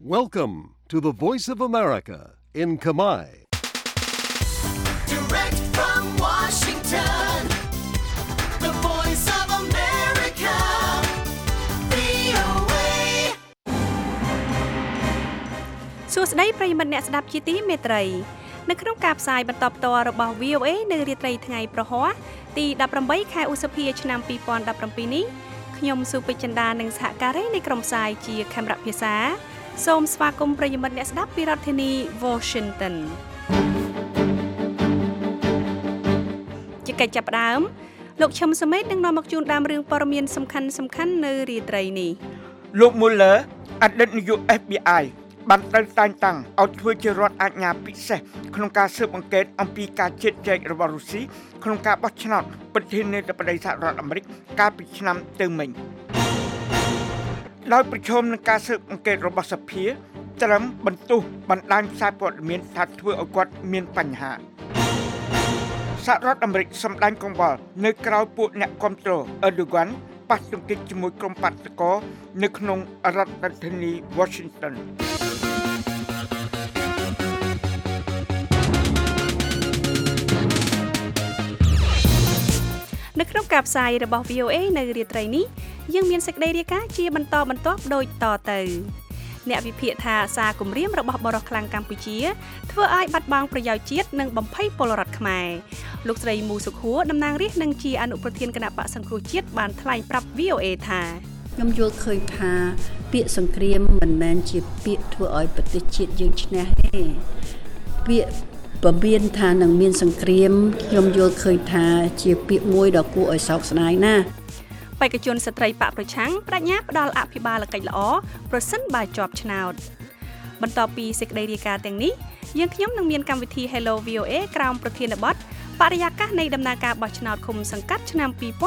Welcome to the Voice of America in Khmer. Direct from Washington, the Voice of America, VOA. សួស្តីប្រិយមិត្តអ្នកស្ដាប់ជាទីមេត្រីនៅក្នុងការផ្សាយបន្តផ្ទាល់របស់ VOA នៅរាត្រីថ្ងៃប្រហ័សទី18ខែឧសភាឆ្នាំ2017នេះខ្ញុំសុពេជ្ជចិន្តានិងសហការីនៃក្រុមផ្សាយជាខេមរៈភាសាសូមស្វាគមន៍ប្រិយមិត្តអ្នកស្ដាប់ពីរដ្ឋធានី Washington ជាកិច្ចចាប់ផ្ដើមលោកឈឹមសមេតនឹងនាំមកជូនដើមរឿងព័ត៌មានសំខាន់ៗនៅរាត្រីនេះលោក Mueller អតីតនាយក FBI បានត្រូវតែងតាំងឲ្យធ្វើជារដ្ឋអាជ្ញាពិសេសក្នុងការស៊ើបអង្កេតអំពីការជិតចែករបស់រុស្ស៊ីក្នុងការបោះឆ្នោតប្រធានាធិបតីសហរដ្ឋអាមេរិកកាលពីឆ្នាំទៅមិញដោយប្រឈមនឹងការស៊ើបអង្កេតរបស់សភាត្រឹមបន្ទោសបណ្ដាញផ្សាយព័ត៌មានថាធ្វើឲ្យគាត់មានបញ្ហាសហរដ្ឋអាមេរិកសម្ដែងកង្វល់នៅក្រៅពួកអ្នកគាំទ្រ Erdogan ប៉ះទង្គិចជាមួយក្រុមបាតកោនៅក្នុងរដ្ឋធានី Washington នៅក្នុងការផ្សាយរបស់ VOA នៅរាត្រីនេះយើងមានសេចក្តីរាយការណ៍ជាបន្តបន្ទាប់ដូចតទៅអ្នកវិភាគថាសារគម្រាមរបស់បរិសុទ្ធខ្លាំងកម្ពុជាធ្វើឲ្យបាត់បង់ប្រយោជន៍ជាតិនិងបំភ័យពលរដ្ឋខ្មែរលោកស្រីមូសុខួរតំណាងរាស្ត្រនិងជាអនុប្រធានគណៈបក្សសង្គ្រោះជាតិបានថ្លែងប្រាប់ VOA ថាខ្ញុំយល់ឃើញថាពាក្យសង្គ្រាមមិនមែនជាពាក្យធ្វើឲ្យប្រទេសជាតិយើងឈ្នះទេពាក្យពមៀនថានឹងមានសង្គ្រាមខ្ញុំយល់ឃើញថាជាពាក្យមួយដ៏គួរឲ្យសោកស្ដាយណាស់បេក្ខជនស្ត្រីបកប្រឆាំងប្រាជ្ញាផ្ដល់អភិបាលកិច្ចល្អប្រសិនបើជាប់ឆ្នោតបន្ទាប់ពីសេចក្តីរាយការណ៍ទាំងនេះយើងខ្ញុំនឹងមានកម្មវិធី Hello VOA ក្រោមប្រធានបទបរិយាកាសនៃដំណើរការបោះឆ្នោតឃុំសង្កាត់ឆ្នាំ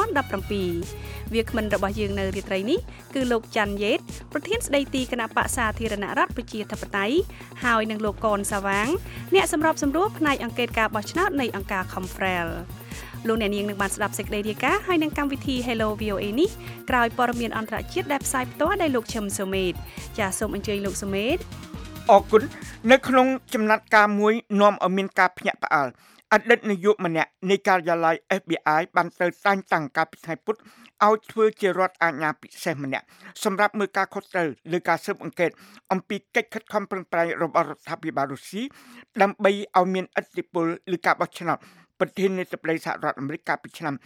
2017វាគ្មិនរបស់យើងនៅរាត្រីនេះគឺលោកច័ន្ទយេតប្រធានស្ដីទីគណៈបក្សសាធារណរដ្ឋប្រជាធិបតេយ្យហើយនឹងលោកកនសាវាងអ្នកសម្របសម្រួលផ្នែកអង្គការការបោះឆ្នោតនៃអង្គការ Confrelលោកអ្នកនាងនឹងបានស្ដាប់សេចក្តីរាយការណ៍ហើយនឹងកម្មវិធី Hello VOA នេះក្រោយព័ត៌មានអន្តរជាតិដែលផ្សាយផ្ទាល់ដោយលោកឈឹមសូមេតចាសសូមអញ្ជើញលោកសូមេតអរគុណនៅក្នុងចំណាត់ការមួយនាំឲ្យមានការភ្ញាក់ផ្អើលអតីតនាយកម្នាក់នៃការិយាល័យ FBI បានត្រូវតែងតាំងកាលពីថ្ងៃពុធឲ្យធ្វើជារដ្ឋអាជ្ញាពិសេសម្នាក់សម្រាប់មើលការខុសត្រូវលើការស៊ើបអង្កេតអំពីកិច្ចខិតខំប្រឹងប្រែងរបស់រដ្ឋាភិបាលរុស្ស៊ីដើម្បីឲ្យមានឥទ្ធិពលលើការបោះឆ្នោតប្រធានាធិបតីសហរដ្ឋអាមេរិកកាលពីឆ្នាំ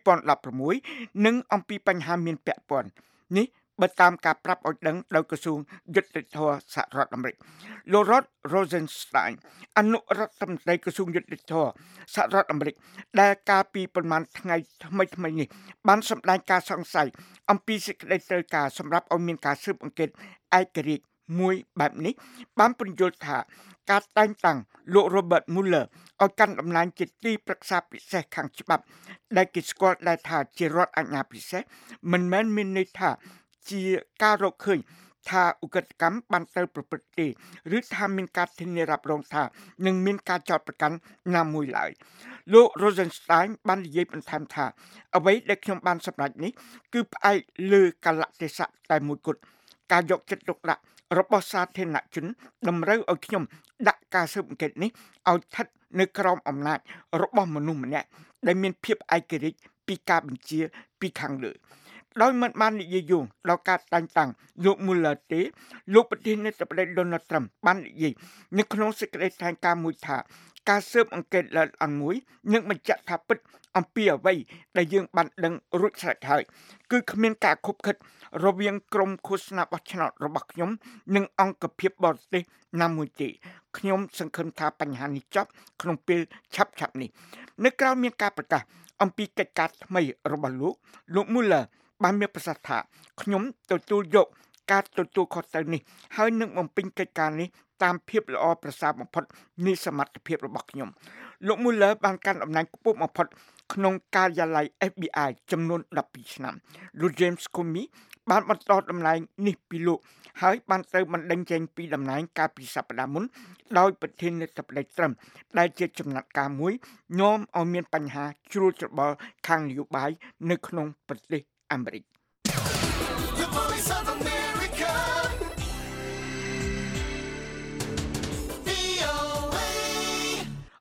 2016និងអំពីបញ្ហាមានពាក់ព័ន្ធនេះបើតាមការប្រាប់ឲ្យដឹងដោយក្រសួងយុត្តិធម៌សហរដ្ឋអាមេរិកលោក Rod Rosenstein អនុរដ្ឋមន្ត្រីក្រសួងយុត្តិធម៌សហរដ្ឋអាមេរិកដែលកាលពីប្រមាណថ្ងៃថ្មីនេះបានសម្ដែងការសង្ស័យអំពីសេចក្តីត្រូវការសម្រាប់ឲ្យមានការស៊ើបអង្កេតឯករាជ្យមួយបែបនេះបានពន្យល់ថាការតែងតាំងលោក Robert Mueller ឲ្យកាន់តំណែងជាទីប្រឹក្សាពិសេសខាងច្បាប់ដែលគេស្គាល់ដែរថាជារដ្ឋអាជ្ញាពិសេសមិនមែនមានន័យថាជាការរកឃើញថាឧក្រិដ្ឋកម្មបានត្រូវប្រព្រឹត្តទេឬថាមានការធានារ៉ាប់រងថានឹងមានការចោទប្រកាន់ណាមួយឡើយលោក Rosenstein បាននិយាយបន្ថែមថាអ្វីដែលខ្ញុំបានសម្រេចនេះគឺផ្អែកលើកលៈទេសៈតែមួយគត់ការយកចិត្តទុកដាក់របស់សាធារណជនតម្រូវឲ្យខ្ញុំដាក់ការស៊ើបអង្កេតនេះឲ្យស្ថិតនៅក្រោមអំណាចរបស់មនុស្សម្នាក់ដែលមានភាពឯករាជ្យពីការបញ្ជាពីខាងលើដោយមិនបាននិយាយយងដល់ការតែងតាំងលោក Mueller ទេលោកប្រធានាធិបតី Donald Trump បាននិយាយនៅក្នុងសេចក្តីថ្លែងការណ៍មួយថាការស៊ើបអង្កេតល្អិតល្អន់មួយនឹងបញ្ជាក់ថាពិតអំពីអ្វីដែលយើងបានដឹងរួចស្រេចហើយគឺគ្មានការខុបខិតរវាងក្រុមឃោសនាបោះឆ្នោតរបស់ខ្ញុំនិងអង្គភាពបរទេសណាមួយទេខ្ញុំសង្ឃឹមថាបញ្ហានេះចប់ក្នុងពេលឆាប់ៗនេះនៅក្រៅមានការប្រកាសអំពីកិច្ចការថ្មីរបស់លោក Mueller បានមានប្រសាសន៍ថាខ្ញុំទទួលយកការទទួលខុសត្រូវនេះហើយនឹងបំពេញកិច្ចការនេះតាមភាពល្អប្រសើរបំផុតនៃសមត្ថភាពរបស់ខ្ញុំលោក Mueller បានកាន់តំណែងខ្ពស់បំផុតក្នុងការិយាល័យ FBI ចំនួន12ឆ្នាំលោក James Comey បានបន្តតំណែងនេះពីលោកហើយបានត្រូវបណ្តេញចេញពីតំណែងកាលពីសប្តាហ៍មុនដោយប្រធានាធិបតី Trump ដែលជាចំណាត់ការមួយនាំឲ្យមានបញ្ហាជ្រួលច្របល់ខាងនយោបាយនៅក្នុងប្រទេសអាមេរិក The Voice of America.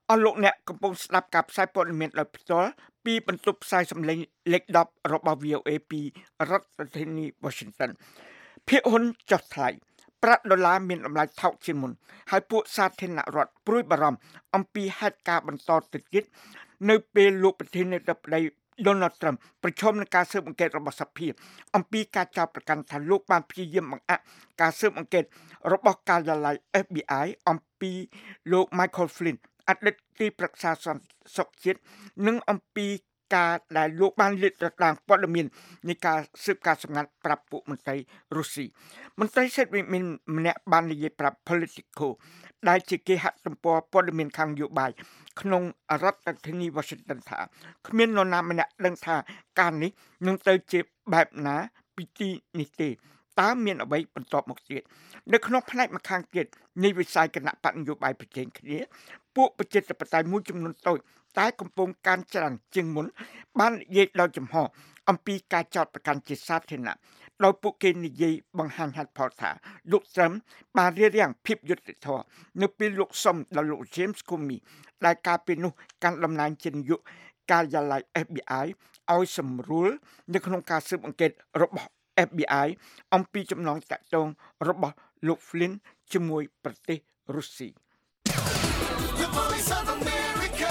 អស់លោកអ្នកកំពុងស្ដាប់ការផ្សាយព័ត៌មានដោយផ្ទាល់ពីបន្ទប់ផ្សាយសម្លេងលេខ10របស់ VOA ពីរដ្ឋធានី Washington ភាគហ៊ុនចុះថ្លៃប្រាក់ដុល្លារមានតម្លៃថោកជាងមុនហើយពួកសាធារណរដ្ឋព្រួយបារម្ភអំពីហេតុការណ៍បន្តទៅទៀតនៅពេលលោកប្រធានាធិបតី Donald Trump ប្រឈមនឹងការស៊ើបអង្កេតរបស់សភាអំពីការចោទប្រកាន់ថាលោកបានព្យាយាមបង្អាក់ការស៊ើបអង្កេតរបស់ការិយាល័យ FBI អំពីលោក Michael Flynn អតីតទីប្រឹក្សាសន្តិសុខជាតិនិងអំពីការដែលលោកបានលាតត្រដាងព័ត៌មាននៃការស៊ើបការសម្ងាត់ប្រាប់ពួកមន្ត្រីរុស្ស៊ីមន្ត្រីសេដ្ឋវិមានម្នាក់បាននិយាយប្រាប់ Politico ដែលជាគេហទំព័រព័ត៌មានខាងនយោបាយក្នុងរដ្ឋធានី Washington ថាគ្មាននរណាម្នាក់ដឹងថាការនេះនឹងទៅជាបែបណាពីទីនេះទេតើមានអ្វីបន្តមកទៀតនៅក្នុងផ្នែកម្ខាងទៀតនៃវិស័យគណៈបកនយោបាយប្រជែងគ្នាពួកប្រជាធិបតេយ្យមួយចំនួនតូចតែកំពុងការច្រើនជាងមុនបាននិយាយដោយចំហអំពីការចោទប្រកាន់ជាសាធារណៈដោយពួកគេនិយាយបង្ហាញហេតុផលថាលោក Trump បានរៀបរៀងភាពយុត្តិធម៌នៅពេលលោកសុំដល់លោក James Comey ដែលកាលពីនោះកាន់តំណែងជានាយកការិយាល័យ FBI ឲ្យសម្រួលនៅក្នុងការស៊ើបអង្កេតរបស់ FBI អំពីចំណងតាក់ទងរបស់លោក Flynn ជាមួយប្រទេសរុស្ស៊ី The Voice of America.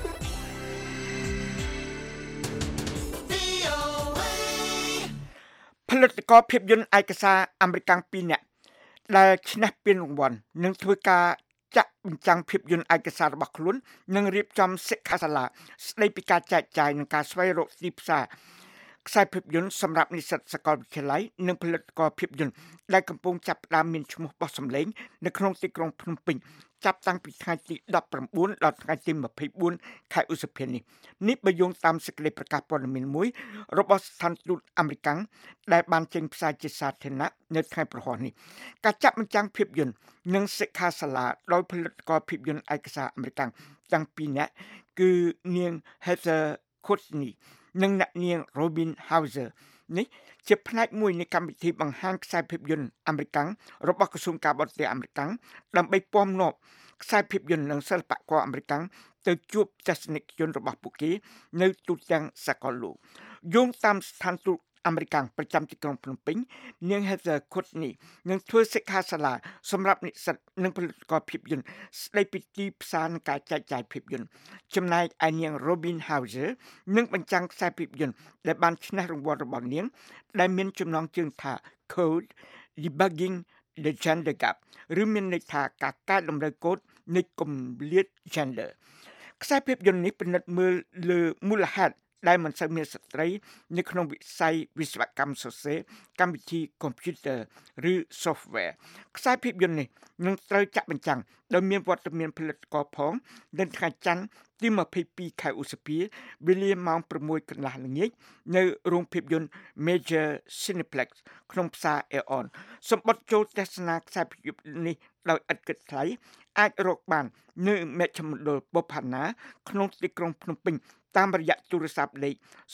VOA. ផលិតករភាពយន្តឯកសារអាមេរិក2នាក់ដែលឈ្នះពានរង្វាន់នឹងធ្វើការចាក់បញ្ចាំងភាពយន្តឯកសាររបស់ខ្លួននិងរៀបចំសិក្ខាសាលាស្ដីពីការចែកចាយនិងការស្វែងរកទីផ្សារខ្សែភាពយន្តសម្រាប់និស្សិតសាកលវិទ្យាល័យនិងផលិតករភាពយន្តដែលកំពុងចាប់ផ្ដើមមានឈ្មោះបោះសម្លេងនៅក្នុងទីក្រុងភ្នំពេញចាប់តាំងពីថ្ងៃទី19ដល់ថ្ងៃទី24ខែឧសភានេះបើយោងតាមសេចក្តីប្រកាសព័ត៌មានមួយរបស់ស្ថានទូតអាមេរិកដែលបានចេញផ្សាយជាសាធារណៈនៅថ្ងៃប្រហ័សនេះការចាក់បញ្ចាំងភាពយន្តនិងសិក្ខាសាលាដោយផលិតករភាពយន្តឯកសារអាមេរិកទាំងពីរនាក់គឺនាង Heather Courtney និងអ្នកនាង Robin Hauser នេះជាផ្នែកមួយនៃកម្មវិធីបង្ហាញខ្សែភាពយន្តអាមេរិករបស់ក្រសួងការបរទេសអាមេរិកដើម្បីពំនាំខ្សែភាពយន្តនិងសិល្បករអាមេរិកទៅជួបទស្សនិកជនរបស់ពួកគេនៅទូទាំងសកលលោកយោងតាមស្ថានទូតអាមេរិកប្រចាំទីក្រុងភ្នំពេញនាង Heather Courtney នឹងធ្វើសិក្ខាសាលាសម្រាប់និស្សិតនិងផលិតករភាពយន្តស្ដីពីទីផ្សារនិងការចែកចាយភាពយន្តចំណែកឯនាង Robin Hauser នឹងបញ្ចាំងខ្សែភាពយន្តដែលបានឈ្នះរង្វាន់របស់នាងដែលមានចំណងជើងថា Code Debugging the Gender Gap ឬមានន័យថាការកែតម្រូវកូដនៃគម្លាត gender ខ្សែភាពយន្តនេះពិនិត្យមើលលើមូលហេតុដែលមិនសូវមានស្ត្រីនៅក្នុងវិស័យវិស្វកម្មសរសេរកម្មវិធីកុំព្យូទ័រឬ software ខ្សែភាពយន្តនេះនឹងត្រូវចាក់បញ្ចាំងដោយមានវត្តមានផលិតករផងនៅថ្ងៃច័ន្ទទី22ខែឧសភាវេលាម៉ោង 6 កន្លះល្ងាចនៅរោងភាពយន្ត Major Cineplex ក្នុងផ្សារ Aeon សម្បត្តិចូលទស្សនាខ្សែភាពយន្តនេះដោយឥតគិតថ្លៃអាចរកបាននៅមជ្ឈមណ្ឌលបុប្ផាណាក្នុងទីក្រុងភ្នំពេញតាមរយៈទូរស័ព្ទលេខ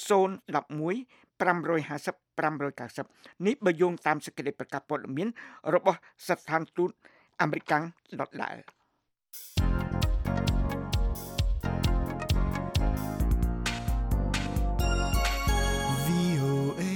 011 550 590នេះបើយោងតាមសេចក្តីប្រកាសព័ត៌មានរបស់ស្ថានទូតអាមេរិកដដែល VOA.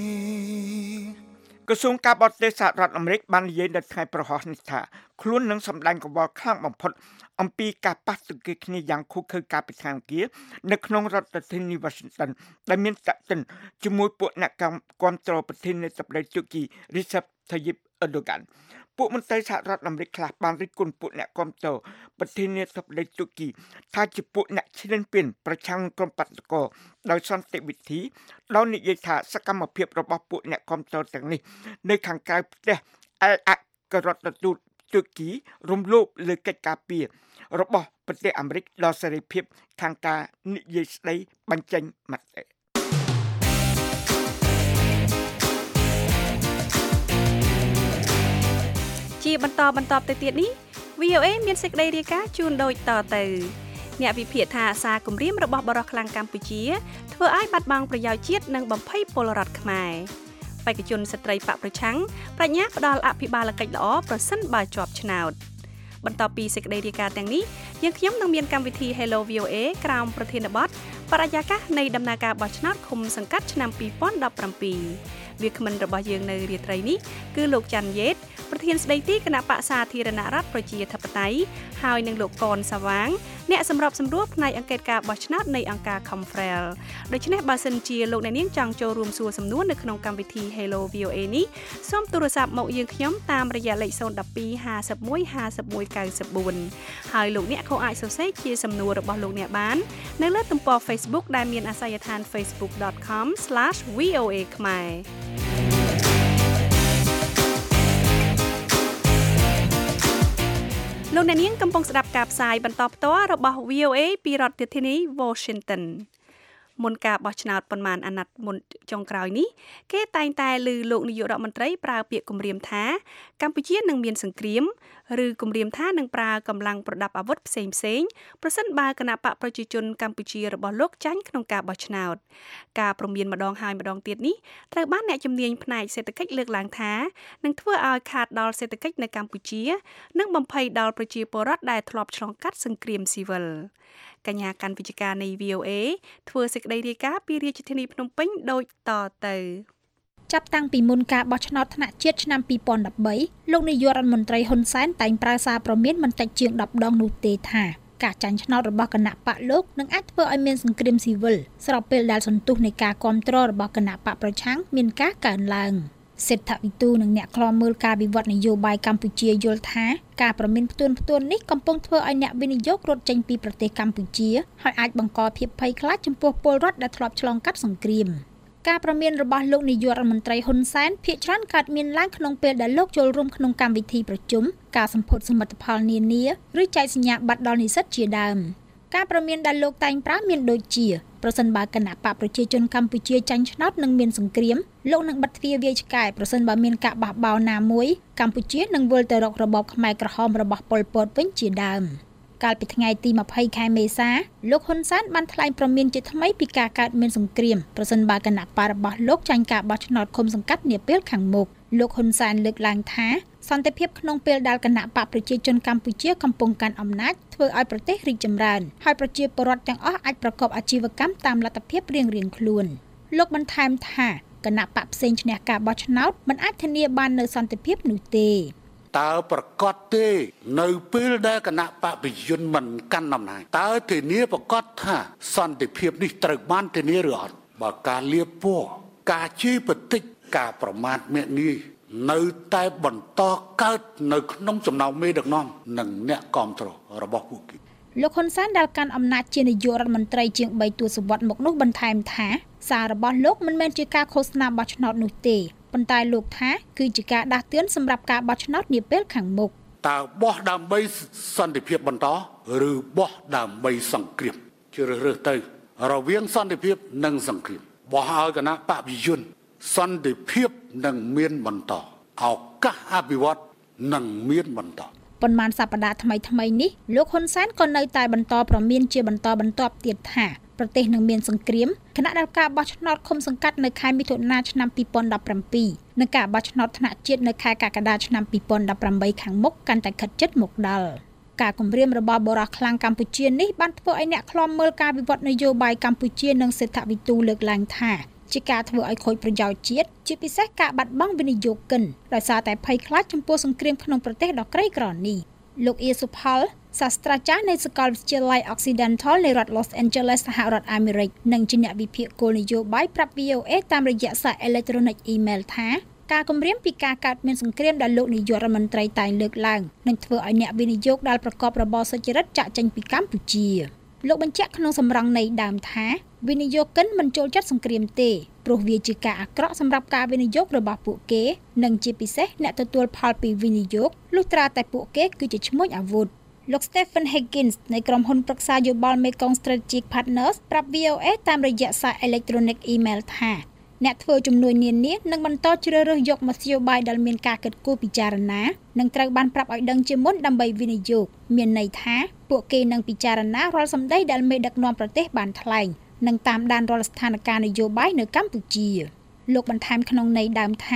ក្រសួងការបរទេសសហរដ្ឋអាមេរិកបាននិយាយនៅថ្ងៃប្រហោះនេះថាខ្លួននឹងសម្ដែងកង្វល់ខ្លាំងបំផុតអំពីការប៉ះទង្គិចគ្នាយ៉ាងឃោរឃៅកាលពីថ្ងៃអង្គារនៅក្នុងរដ្ឋធានី Washington ដែលមានតាក់ទិនជាមួយពួកអ្នកគាំទ្រប្រធានាធិបតីទូគី Recep Tayyip Erdogan ពួកមន្ត្រីសហរដ្ឋអាមេរិកខ្លះបានរិះគន់ពួកអ្នកគាំទ្រប្រធានាធិបតីទូគីថាជាពួកអ្នកឈ្លានពានប្រឆាំងក្រុមបាតុករដោយសន្តិវិធីដោយនិយាយថាសកម្មភាពរបស់ពួកអ្នកគាំទ្រទាំងនេះនៅខាងក្រៅផ្ទះឯកអគ្គរដ្ឋទូតទូគីរំលោភលើកិច្ចការពាររបស់ប្រទេសអាមេរិកដល់សេរីភាពខាងការនិយាយស្ដីបញ្ចេញមតិជាបន្តទៅទៀតនេះ VOA មានសេចក្តីរាយការណ៍ជូនដូចតទៅអ្នកវិភាគថាសារគម្រាមរបស់បរិសុទ្ធខ្លាំងកម្ពុជាធ្វើឲ្យបាត់បង់ប្រយោជន៍ជាតិនិងបំភ័យពលរដ្ឋខ្មែរបេក្ខជនស្ត្រីបកប្រឆាំងប្រាជ្ញាផ្ដល់អភិបាលកិច្ចល្អប្រសិនបើជាប់ឆ្នោតបន្តពីសេចក្តីរាយការណ៍ទាំងនេះយើងខ្ញុំនឹងមានកម្មវិធី Hello VOA ក្រោមប្រធានបទបរិយាកាសនៃដំណើរការបោះឆ្នោតឃុំសង្កាត់ឆ្នាំ2017វាគ្មិនរបស់យើងនៅរាត្រីនេះគឺលោកច័ន្ទយេតប្រធានស្ដីទីគណៈបក្សសាធារណរដ្ឋប្រជាធិបតេយ្យហើយនឹងលោកកនសាវាងអ្នកសម្របសម្រួលផ្នែកអង្កេតការបោះឆ្នោតនៃអង្គការ Confrel ដូច្នេះបើសិនជាលោកអ្នកនាងចង់ចូលរួមសួរសំណួរនៅក្នុងកម្មវិធី Hello VOA នេះសូមទូរស័ព្ទមកយើងខ្ញុំតាមរយៈលេខ012 51 51 94ហើយលោកអ្នកក៏អាចសរសេរជាសំណួររបស់លោកអ្នកបាននៅលើទំព័រ Facebook ដែលមានអាសយដ្ឋាន facebook.com/voa ខ្មែរលោកអ្នកនាងកំពុងស្ដាប់ការផ្សាយបន្តផ្ទាល់របស់ VOA ពីរដ្ឋធានី Washington មុនការបោះឆ្នោតប៉ុន្មានអាណត្តិមុនចុងក្រោយនេះគេតែងតែឮលោកនាយករដ្ឋមន្ត្រីប្រើពាក្យគំរាមថាកម្ពុជានឹងមានសង្គ្រាមឬគំរាមថានឹងប្រើកម្លាំងប្រដាប់អាវុធផ្សេងប្រសិនបើគណៈបកប្រជាជនកម្ពុជារបស់លោកចាញ់ក្នុងការបោះឆ្នោតការព្រមានម្ដងហើយម្ដងទៀតនេះត្រូវបានអ្នកជំនាញផ្នែកសេដ្ឋកិច្ចលើកឡើងថានឹងធ្វើឲ្យខាតដល់សេដ្ឋកិច្ចនៅកម្ពុជានិងបំភ័យដល់ប្រជាពលរដ្ឋដែលធ្លាប់ឆ្លងកាត់សង្គ្រាមស៊ីវិលកញ្ញាកាន់វិជ្ជការនៃ VOA ធ្វើសេចក្តីរាយការណ៍ពីរាជធានីភ្នំពេញដូចតទៅចាប់តាំងពីមុនការបោះឆ្នោតថ្នាក់ជាតិឆ្នាំ2013លោកនាយករដ្ឋមន្ត្រីហ៊ុនសែនតែងប្រើសារព្រមានមិនតិចជាង10ដងនោះទេថាការចាញ់ឆ្នោតរបស់គណៈបកលោកនឹងអាចធ្វើឲ្យមានសង្គ្រាមស៊ីវិលស្របពេលដែលសន្ទុះនៃការគ្រប់គ្រងរបស់គណៈបកប្រឆាំងមានការកើនឡើងសេដ្ឋវិទូនិងអ្នកខ្លាំមើលការវិវត្តនយោបាយកម្ពុជាយល់ថាការប្រមានផ្ទួននេះកំពុងធ្វើឲ្យអ្នកវិនិយោគរត់ចេញពីប្រទេសកម្ពុជាហើយអាចបង្កភាពភ័យខ្លាចចំពោះពលរដ្ឋដែលធ្លាប់ឆ្លងកាត់សង្គ្រាមការប្រមានរបស់លោកនាយករដ្ឋមន្ត្រីហ៊ុនសែនភាគច្រើនកើតមានឡើងក្នុងពេលដែលលោកចូលរួមក្នុងកម្មវិធីប្រជុំការសម្ពោធសមិទ្ធផលនានាឬចែកសញ្ញាបត្រដល់និស្សិតជាដើមការប្រមានដែលលោកតែងប្រើមានដូចជាប្រសិនបើគណៈបកប្រជាជនកម្ពុជាចាញ់ឆ្នោតនឹងមានសង្គ្រាមលោកនឹងបិទទ្វារវាយឆ្កែប្រសិនបើមានការបះបោរណាមួយកម្ពុជានឹងវិលទៅរករបបខ្មែរក្រហមរបស់ប៉ុល ពតវិញជាដើមកាលពីថ្ងៃទី20ខែមេសាលោកហ៊ុនសែនបានថ្លែងប្រមានជាថ្មីពីការកើតមានសង្គ្រាមប្រសិនបើគណៈបករបស់លោកចាញ់ការបោះឆ្នោតឃុំសង្កាត់នាពេលខាងមុខលោកហ៊ុនសែនលើកឡើងថាសន្តិភាពក្នុងពេលដែលគណៈបកប្រជាជនកម្ពុជាកំពុងកាន់អំណាចធ្វើឲ្យប្រទេសរីកចម្រើនហើយប្រជាពលរដ្ឋទាំងអស់អាចប្រកបអាជីវកម្មតាមលទ្ធភាពរៀងៗខ្លួនលោកបន្ថែមថាគណៈបកផ្សេងឈ្នះការបោះឆ្នោតមិនអាចធានាបាននូវសន្តិភាពនោះទេតើប្រកាសទេនៅពេលដែលគណៈបកប្រជាជនមិនកាន់អំណាចតើធានាប្រកាសថាសន្តិភាពនេះត្រូវបានធានាឬអត់បើការលៀបពណ៌ការជេរបន្តិចការប្រមាថមាក់នេះនៅតែបន្តកើតនៅក្នុងចំណោមមេដឹកនាំនិងអ្នកគ្រប់គ្រងរបស់ពួកគេលោកហ៊ុនសែនដែលកាន់អំណាចជានាយករដ្ឋមន្ត្រីជាង3ទសវត្សរ៍មកនោះបន្ថែមថាសាររបស់លោកមិនមែនជាការឃោសនាបោះឆ្នោតនោះទេប៉ុន្តែលោកថាគឺជាការដាស់តឿនសម្រាប់ការបោះឆ្នោតនាពេលខាងមុខតើបោះដើម្បីសន្តិភាពបន្តឬបោះដើម្បីសង្គ្រាមជ្រើសរើសទៅរវាងសន្តិភាពនិងសង្គ្រាមបោះឲ្យគណៈបព្វជិជនសន្តិភាពនឹងមានបន្តឱកាសអភិវឌ្ឍនឹងមានបន្តប៉ុន្មានសប្តាហ៍ថ្មីនេះលោកហ៊ុនសែនក៏នៅតែបន្តប្រមានជាបន្តបន្ទាប់ទៀតថាប្រទេសនឹងមានសង្គ្រាមខណៈដែលការបោះឆ្នោតឃុំសង្កាត់នៅខែមិថុនាឆ្នាំ2017និងការបោះឆ្នោតថ្នាក់ជាតិនៅខែកក្កដាឆ្នាំ2018ខាងមុខកាន់តែខិតជិតមកដល់ការគំរាមរបស់បរិយាខ្លាំងកម្ពុជានេះបានធ្វើឲ្យអ្នកខ្លាំមើលការវិវត្តនយោបាយកម្ពុជានិងសេដ្ឋវិទូលើកឡើងថាជាការធ្វើឲ្យខូចប្រយោជន៍ជាតិជាពិសេសការបាត់បង់វិនិយោគិនដោយសារតែភ័យខ្លាចចំពោះសង្គ្រាមក្នុងប្រទេសដ៏ក្រីក្រនេះលោកអៀសុផលសាស្ត្រាចារ្យនៃសាកលវិទ្យាល័យ Occidental នៃរដ្ឋ Los Angeles សហរដ្ឋអាមេរិកនិងជាអ្នកវិភាគគោលនយោបាយប្រាប់ VOA តាមរយៈសារអេឡិចត្រូនិកអ៊ីមែលថាការគំរាមពីការកើតមានសង្គ្រាមដែលលោកនាយករដ្ឋមន្ត្រីតែងលើកឡើងនឹងធ្វើឲ្យអ្នកវិនិយោគដែលប្រកបរបរសុចរិតចាក់ចេញពីកម្ពុជាលោកបញ្ជាក់ក្នុងសម្រង់នៃដើមថាវិនិយោគិនមិនចូលចិត្តសង្គ្រាមទេព្រោះវាជាការអាក្រក់សម្រាប់ការវិនិយោគរបស់ពួកគេនិងជាពិសេសអ្នកទទួលផលពីវិនិយោគលុះត្រាតែពួកគេគឺជាឈ្មួញអាវុធលោក Stephen Higgins នៃក្រុមហ៊ុនប្រឹក្សាយោបល់ Mekong Strategic Partners ប្រាប់ VOA តាមរយៈសារ Electronic Email ថាអ្នកធ្វើជំនួយនានានឹងបន្តជ្រើសរើសយកមធ្យោបាយដែលមានការគិតគូរពិចារណានិងត្រូវបានប្រាប់ឲ្យដឹងជាមុនដើម្បីវិនិយោគមានន័យថាពួកគេនឹងពិចារណារាល់សម្ដីដែលមេដឹកនាំប្រទេសបានថ្លែងនិងតាមដានរាល់ស្ថានភាពនយោបាយនៅកម្ពុជាលោកបន្ថែមក្នុងន័យដើមថា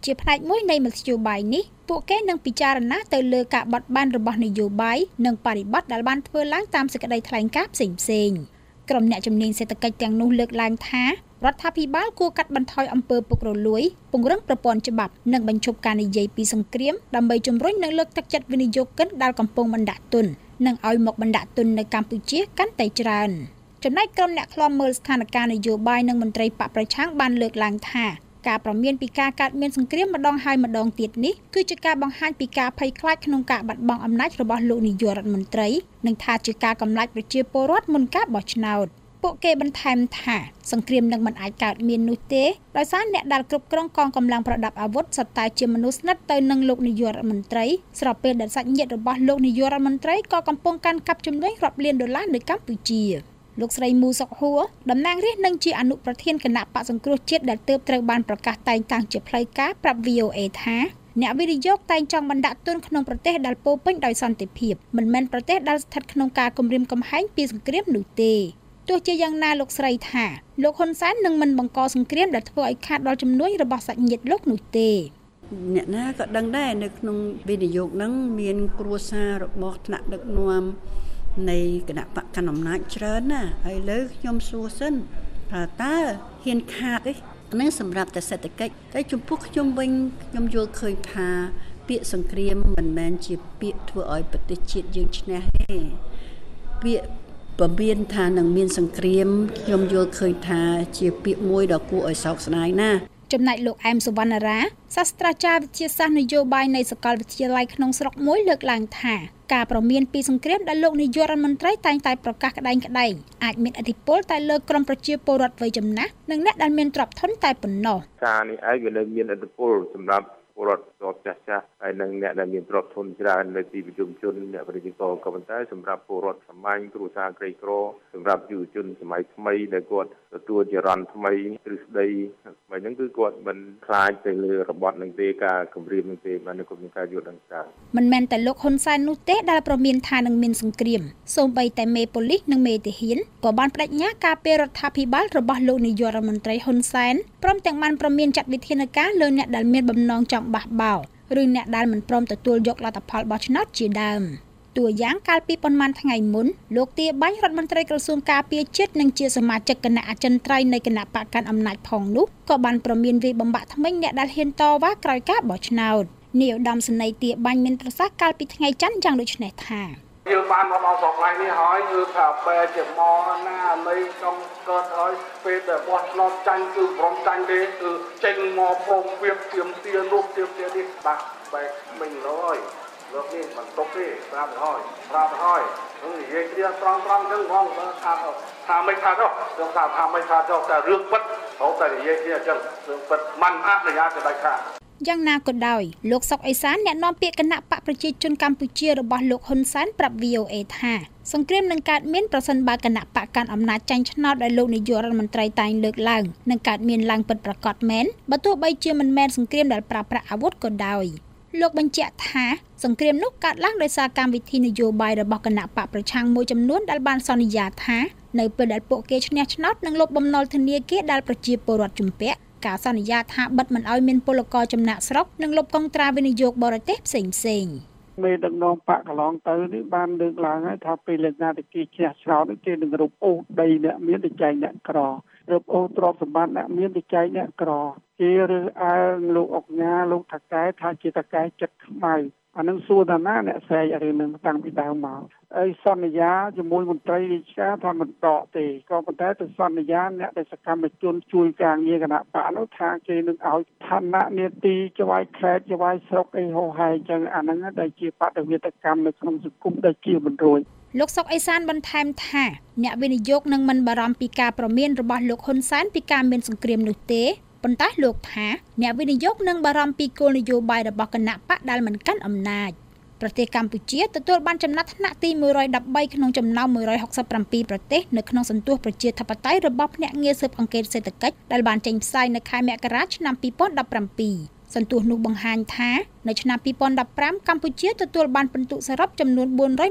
ជាផ្នែកមួយនៃមធ្យោបាយនេះពួកគេនឹងពិចារណាទៅលើការបត់បែនរបស់នយោបាយនិងបរិបទដែលបានធ្វើឡើងតាមសេចក្តីថ្លែងការណ៍ផ្សេងៗក្រុមអ្នកជំនាញសេដ្ឋកិច្ចទាំងនោះលើកឡើងថារដ្ឋាភិបាលគួរកាត់បន្ថយអំពើពុករលួយពង្រឹងប្រព័ន្ធច្បាប់និងបញ្ឈប់ការនិយាយពីសង្គ្រាមដើម្បីជំរុញនិងលើកទឹកចិត្តវិនិយោគិនដែលកំពុងបណ្ដាក់ទុននិងឲ្យមកបណ្ដាក់ទុននៅកម្ពុជាកាន់តែច្រើនចំណែកក្រុមអ្នកឃ្លាំមើលស្ថានភាពនយោបាយនិងមន្ត្រីបកប្រឆាំងបានលើកឡើងថាការប្រមានពីការកើតមានសង្គ្រាមម្ដងហើយម្ដងទៀតនេះគឺជាការបង្ហាញពីការភ័យខ្លាចក្នុងការបាត់បង់អំណាចរបស់លោកនាយករដ្ឋមន្ត្រីនិងថាជាការកម្លាចប្រជាពលរដ្ឋមុនការបោះឆ្នោតពួកគេបន្ថែមថាសង្គ្រាមនឹងមិនអាចកើតមាននោះទេដោយសារអ្នកដែលគ្រប់គ្រងកងកម្លាំងប្រដាប់អាវុធសុទ្ធតែជាមនុស្សស្និទ្ធទៅនឹងលោកនាយករដ្ឋមន្ត្រីស្របពេលដែលសាច់ញាតិរបស់លោកនាយករដ្ឋមន្ត្រីក៏កំពុងកាន់កាប់ជំនួយរាប់លានដុល្លារនៅកម្ពុជាលោកស្រីមូសុកហួរតំណាងរាស្ត្រនិងជាអនុប្រធានគណៈបក្សសង្គ្រោះជាតិដែលទើបត្រូវបានប្រកាសតែងតាំងជាផ្លូវការប្រាប់ VOA ថាអ្នកវិនិយោគតែងចង់បណ្ដាក់ទុនក្នុងប្រទេសដែលពោពេញដោយសន្តិភាពមិនមែនប្រទេសដែលស្ថិតក្នុងការគំរាមកំហែងពីសង្គ្រាមនោះទេទោះជាយ៉ាងណាលោកស្រីថាលោកហ៊ុនសែននឹងមិនបង្កសង្គ្រាមដែលធ្វើឲ្យខាតដល់ជំនួយរបស់សាច់ញាតិលោកនោះទេអ្នកណាក៏ដឹងដែរនៅក្នុងវិនិយោគហ្នឹងមានគ្រួសាររបស់ថ្នាក់ដឹកនាំនៃគណៈបកកណ្ដាលអំណាចច្រើនណាហើយលើខ្ញុំសួរសិនថាតើហ៊ានខាតទេហ្នឹងសម្រាប់តែសេដ្ឋកិច្ចតែចំពោះខ្ញុំវិញខ្ញុំយល់ឃើញថាពាក្យសង្គ្រាមមិនមែនជាពាក្យធ្វើឲ្យប្រទេសជាតិយើងឈ្នះទេពាក្យពមៀនថានឹងមានសង្គ្រាមខ្ញុំយល់ឃើញថាជាពាក្យមួយដ៏គួរឲ្យសោកស្ដាយណាស់ចំណែកលោកអែមសុវណ្ណរាសាស្ត្រាចារ្យវិទ្យាសាស្ត្រនយោបាយនៃសាកលវិទ្យាល័យក្នុងស្រុកមួយលើកឡើងថាការប្រមានពីសង្គ្រាមដែលលោកនាយករដ្ឋមន្ត្រីតែងតែប្រកាសក្តែងអាចមានឥទ្ធិពលតែលើក្រុមប្រជាពលរដ្ឋវ័យចំណាស់និងអ្នកដែលមានទ្រព្យធនតែប៉ុណ្ណោះការនេះឯងវានៅមានឥទ្ធិពលសម្រាប់ពលរដ្ឋចាស់ហើយនិងអ្នកដែលមានទ្រព្យធនច្រើននៅទីប្រជុំជនអ្នកប្រជាពលរដ្ឋក៏ប៉ុន្តែសម្រាប់ពលរដ្ឋសាមញ្ញគ្រួសារក្រីក្រសម្រាប់យុវជនសម័យថ្មីដែលគាត់ទទួលចរន្តថ្មីទ្រឹស្ដីថ្មីហ្នឹងគឺគាត់មិនខ្លាចទៅលើរបបនឹងទេការគម្រាមនឹងទេបាននៅក្នុងការយល់ដឹងការមិនមែនតែលោកហ៊ុនសែននោះទេដែលប្រមានថានឹងមានសង្គ្រាមសូម្បីតែមេប៉ូលីសនិងមេទាហានក៏បានបដិញ្ញាការពាររដ្ឋាភិបាលរបស់លោកនាយករដ្ឋមន្ត្រីហ៊ុនសែនព្រមទាំងបានប្រមានចាត់វិធានការលើអ្នកដែលមានបំណងចង់បះបោរឬអ្នកដែលមិនព្រមទទួលយកលទ្ធផលបោះឆ្នោតជាដើមតួយ៉ាងកាលពីប៉ុន្មានថ្ងៃមុនលោកទាបាញ់រដ្ឋមន្ត្រីក្រសួងការពារជាតិនិងជាសមាជិកគណៈអចិន្ត្រៃយ៍នៃគណៈបកកាន់អំណាចផងនោះក៏បានប្រមានវាយបំបាក់ថ្មិញអ្នកដែលហ៊ានតវ៉ាក្រោយការបោះឆ្នោតនាយឧត្តមសេនីយ៍ទាបាញ់មានប្រសាសន៍កាលពីថ្ងៃច័ន្ទយ៉ាងដូចនេះថាយើងបានមកដល់ស្រុកនេះហើយគឺថាបែរជាមកណានៃក្នុងកើតហើយពេលដែលបោះឆ្នោតចាញ់គឺព្រមចាញ់ទេគឺចេញមកព្រមវាទៀមទានោះទៀមទានេះបាក់បែកមិញហើយលោកនេះមិនទុកទេប្រាប់ហើយនឹងនិយាយគ្នាត្រង់ចឹងផងថាមិនថាទៅខ្ញុំថាមិនថាទៅតែរឿងពិតត្រូវតែនិយាយគ្នាចឹងរឿងពិតមិនអនុញ្ញាតឲ្យដាច់ខាតយ៉ាងណាក៏ដោយលោកសុកអេសានអ្នកនាំពាក្យគណៈបកប្រជាជនកម្ពុជារបស់លោកហ៊ុនសែនប្រាប់ VOA ថាសង្គ្រាមនឹងកើតមានប្រសិនបើគណៈបកកាន់អំណាចចាញ់ឆ្នោតដោយលោកនាយករដ្ឋមន្ត្រីតែងលើកឡើងនឹងកើតមានឡើងពិតប្រាកដមែនបើទោះបីជាមិនមែនសង្គ្រាមដែលប្រើប្រាស់អាវុធក៏ដោយលោកបញ្ជាក់ថាសង្គ្រាមនោះកើតឡើងដោយសារកម្មវិធីនយោបាយរបស់គណៈបកប្រឆាំងមួយចំនួនដែលបានសន្យាថានៅពេលដែលពួកគេឈ្នះឆ្នោតនឹងលុបបំណុលធនាគារដែលប្រជាពលរដ្ឋជំពាក់ការសន្យាថាបិទមិនឲ្យមានពលករចំណាក់ស្រុកនិងលុបកងត្រាវិនិយោគបរទេសផ្សេងមេដឹកនាំបកកន្លងទៅនេះបានលើកឡើងហើយថាពេលលេខាធិការឈ្នះឆ្នោតនេះគេនឹងរឹបអូសដីអ្នកមានទៅចែកអ្នកក្ររឹបអូសទ្រព្យសម្បត្តិអ្នកមានទៅចែកអ្នកក្រគេរើសអើងលោកអុកញ៉ាលោកថកែថាជាថកែចិត្តខ្មៅអានឹងសួរតាណាអ្នកស្រែករឿងនឹងតាំងពីដើមមកហើយសន្យាជាមួយមន្ត្រីរាជការថាមិនដកទេក៏ប៉ុន្តែទៅសន្យាអ្នកដែលសកម្មជនជួយការងារគណៈបកនោះថាគេនឹងឲ្យឋានៈនាទីច្បាយខេត្តច្បាយស្រុកអីហោហែចឹងអាហ្នឹងដែលជាបដិវេតកម្មនៅក្នុងសង្គមដែលជាមិនរួចលោកសុកអេសានបន្ថែមថាអ្នកវិនិយោគនឹងមិនបារម្ភពីការប្រមានរបស់លោកហ៊ុនសែនពីការមានសង្គ្រាមនោះទេប៉ុន្តែលោកថាអ្នកវិនិយោគនឹងបារម្ភពីគោលនយោបាយរបស់គណៈបកដែលមិនកាន់អំណាចប្រទេសកម្ពុជាទទួលបានចំណាត់ថ្នាក់ទី113ក្នុងចំណោម167ប្រទេសនៅក្នុងសន្ទុះប្រជាធិបតេយ្យរបស់ភ្នាក់ងារស៊ើបអង្កេតសេដ្ឋកិច្ចដែលបានចេញផ្សាយនៅខែមករាឆ្នាំ2017សន្ទុះនោះបង្ហាញថានៅឆ្នាំ2015កម្ពុជាទទួលបានពិន្ទុសរុបចំនួន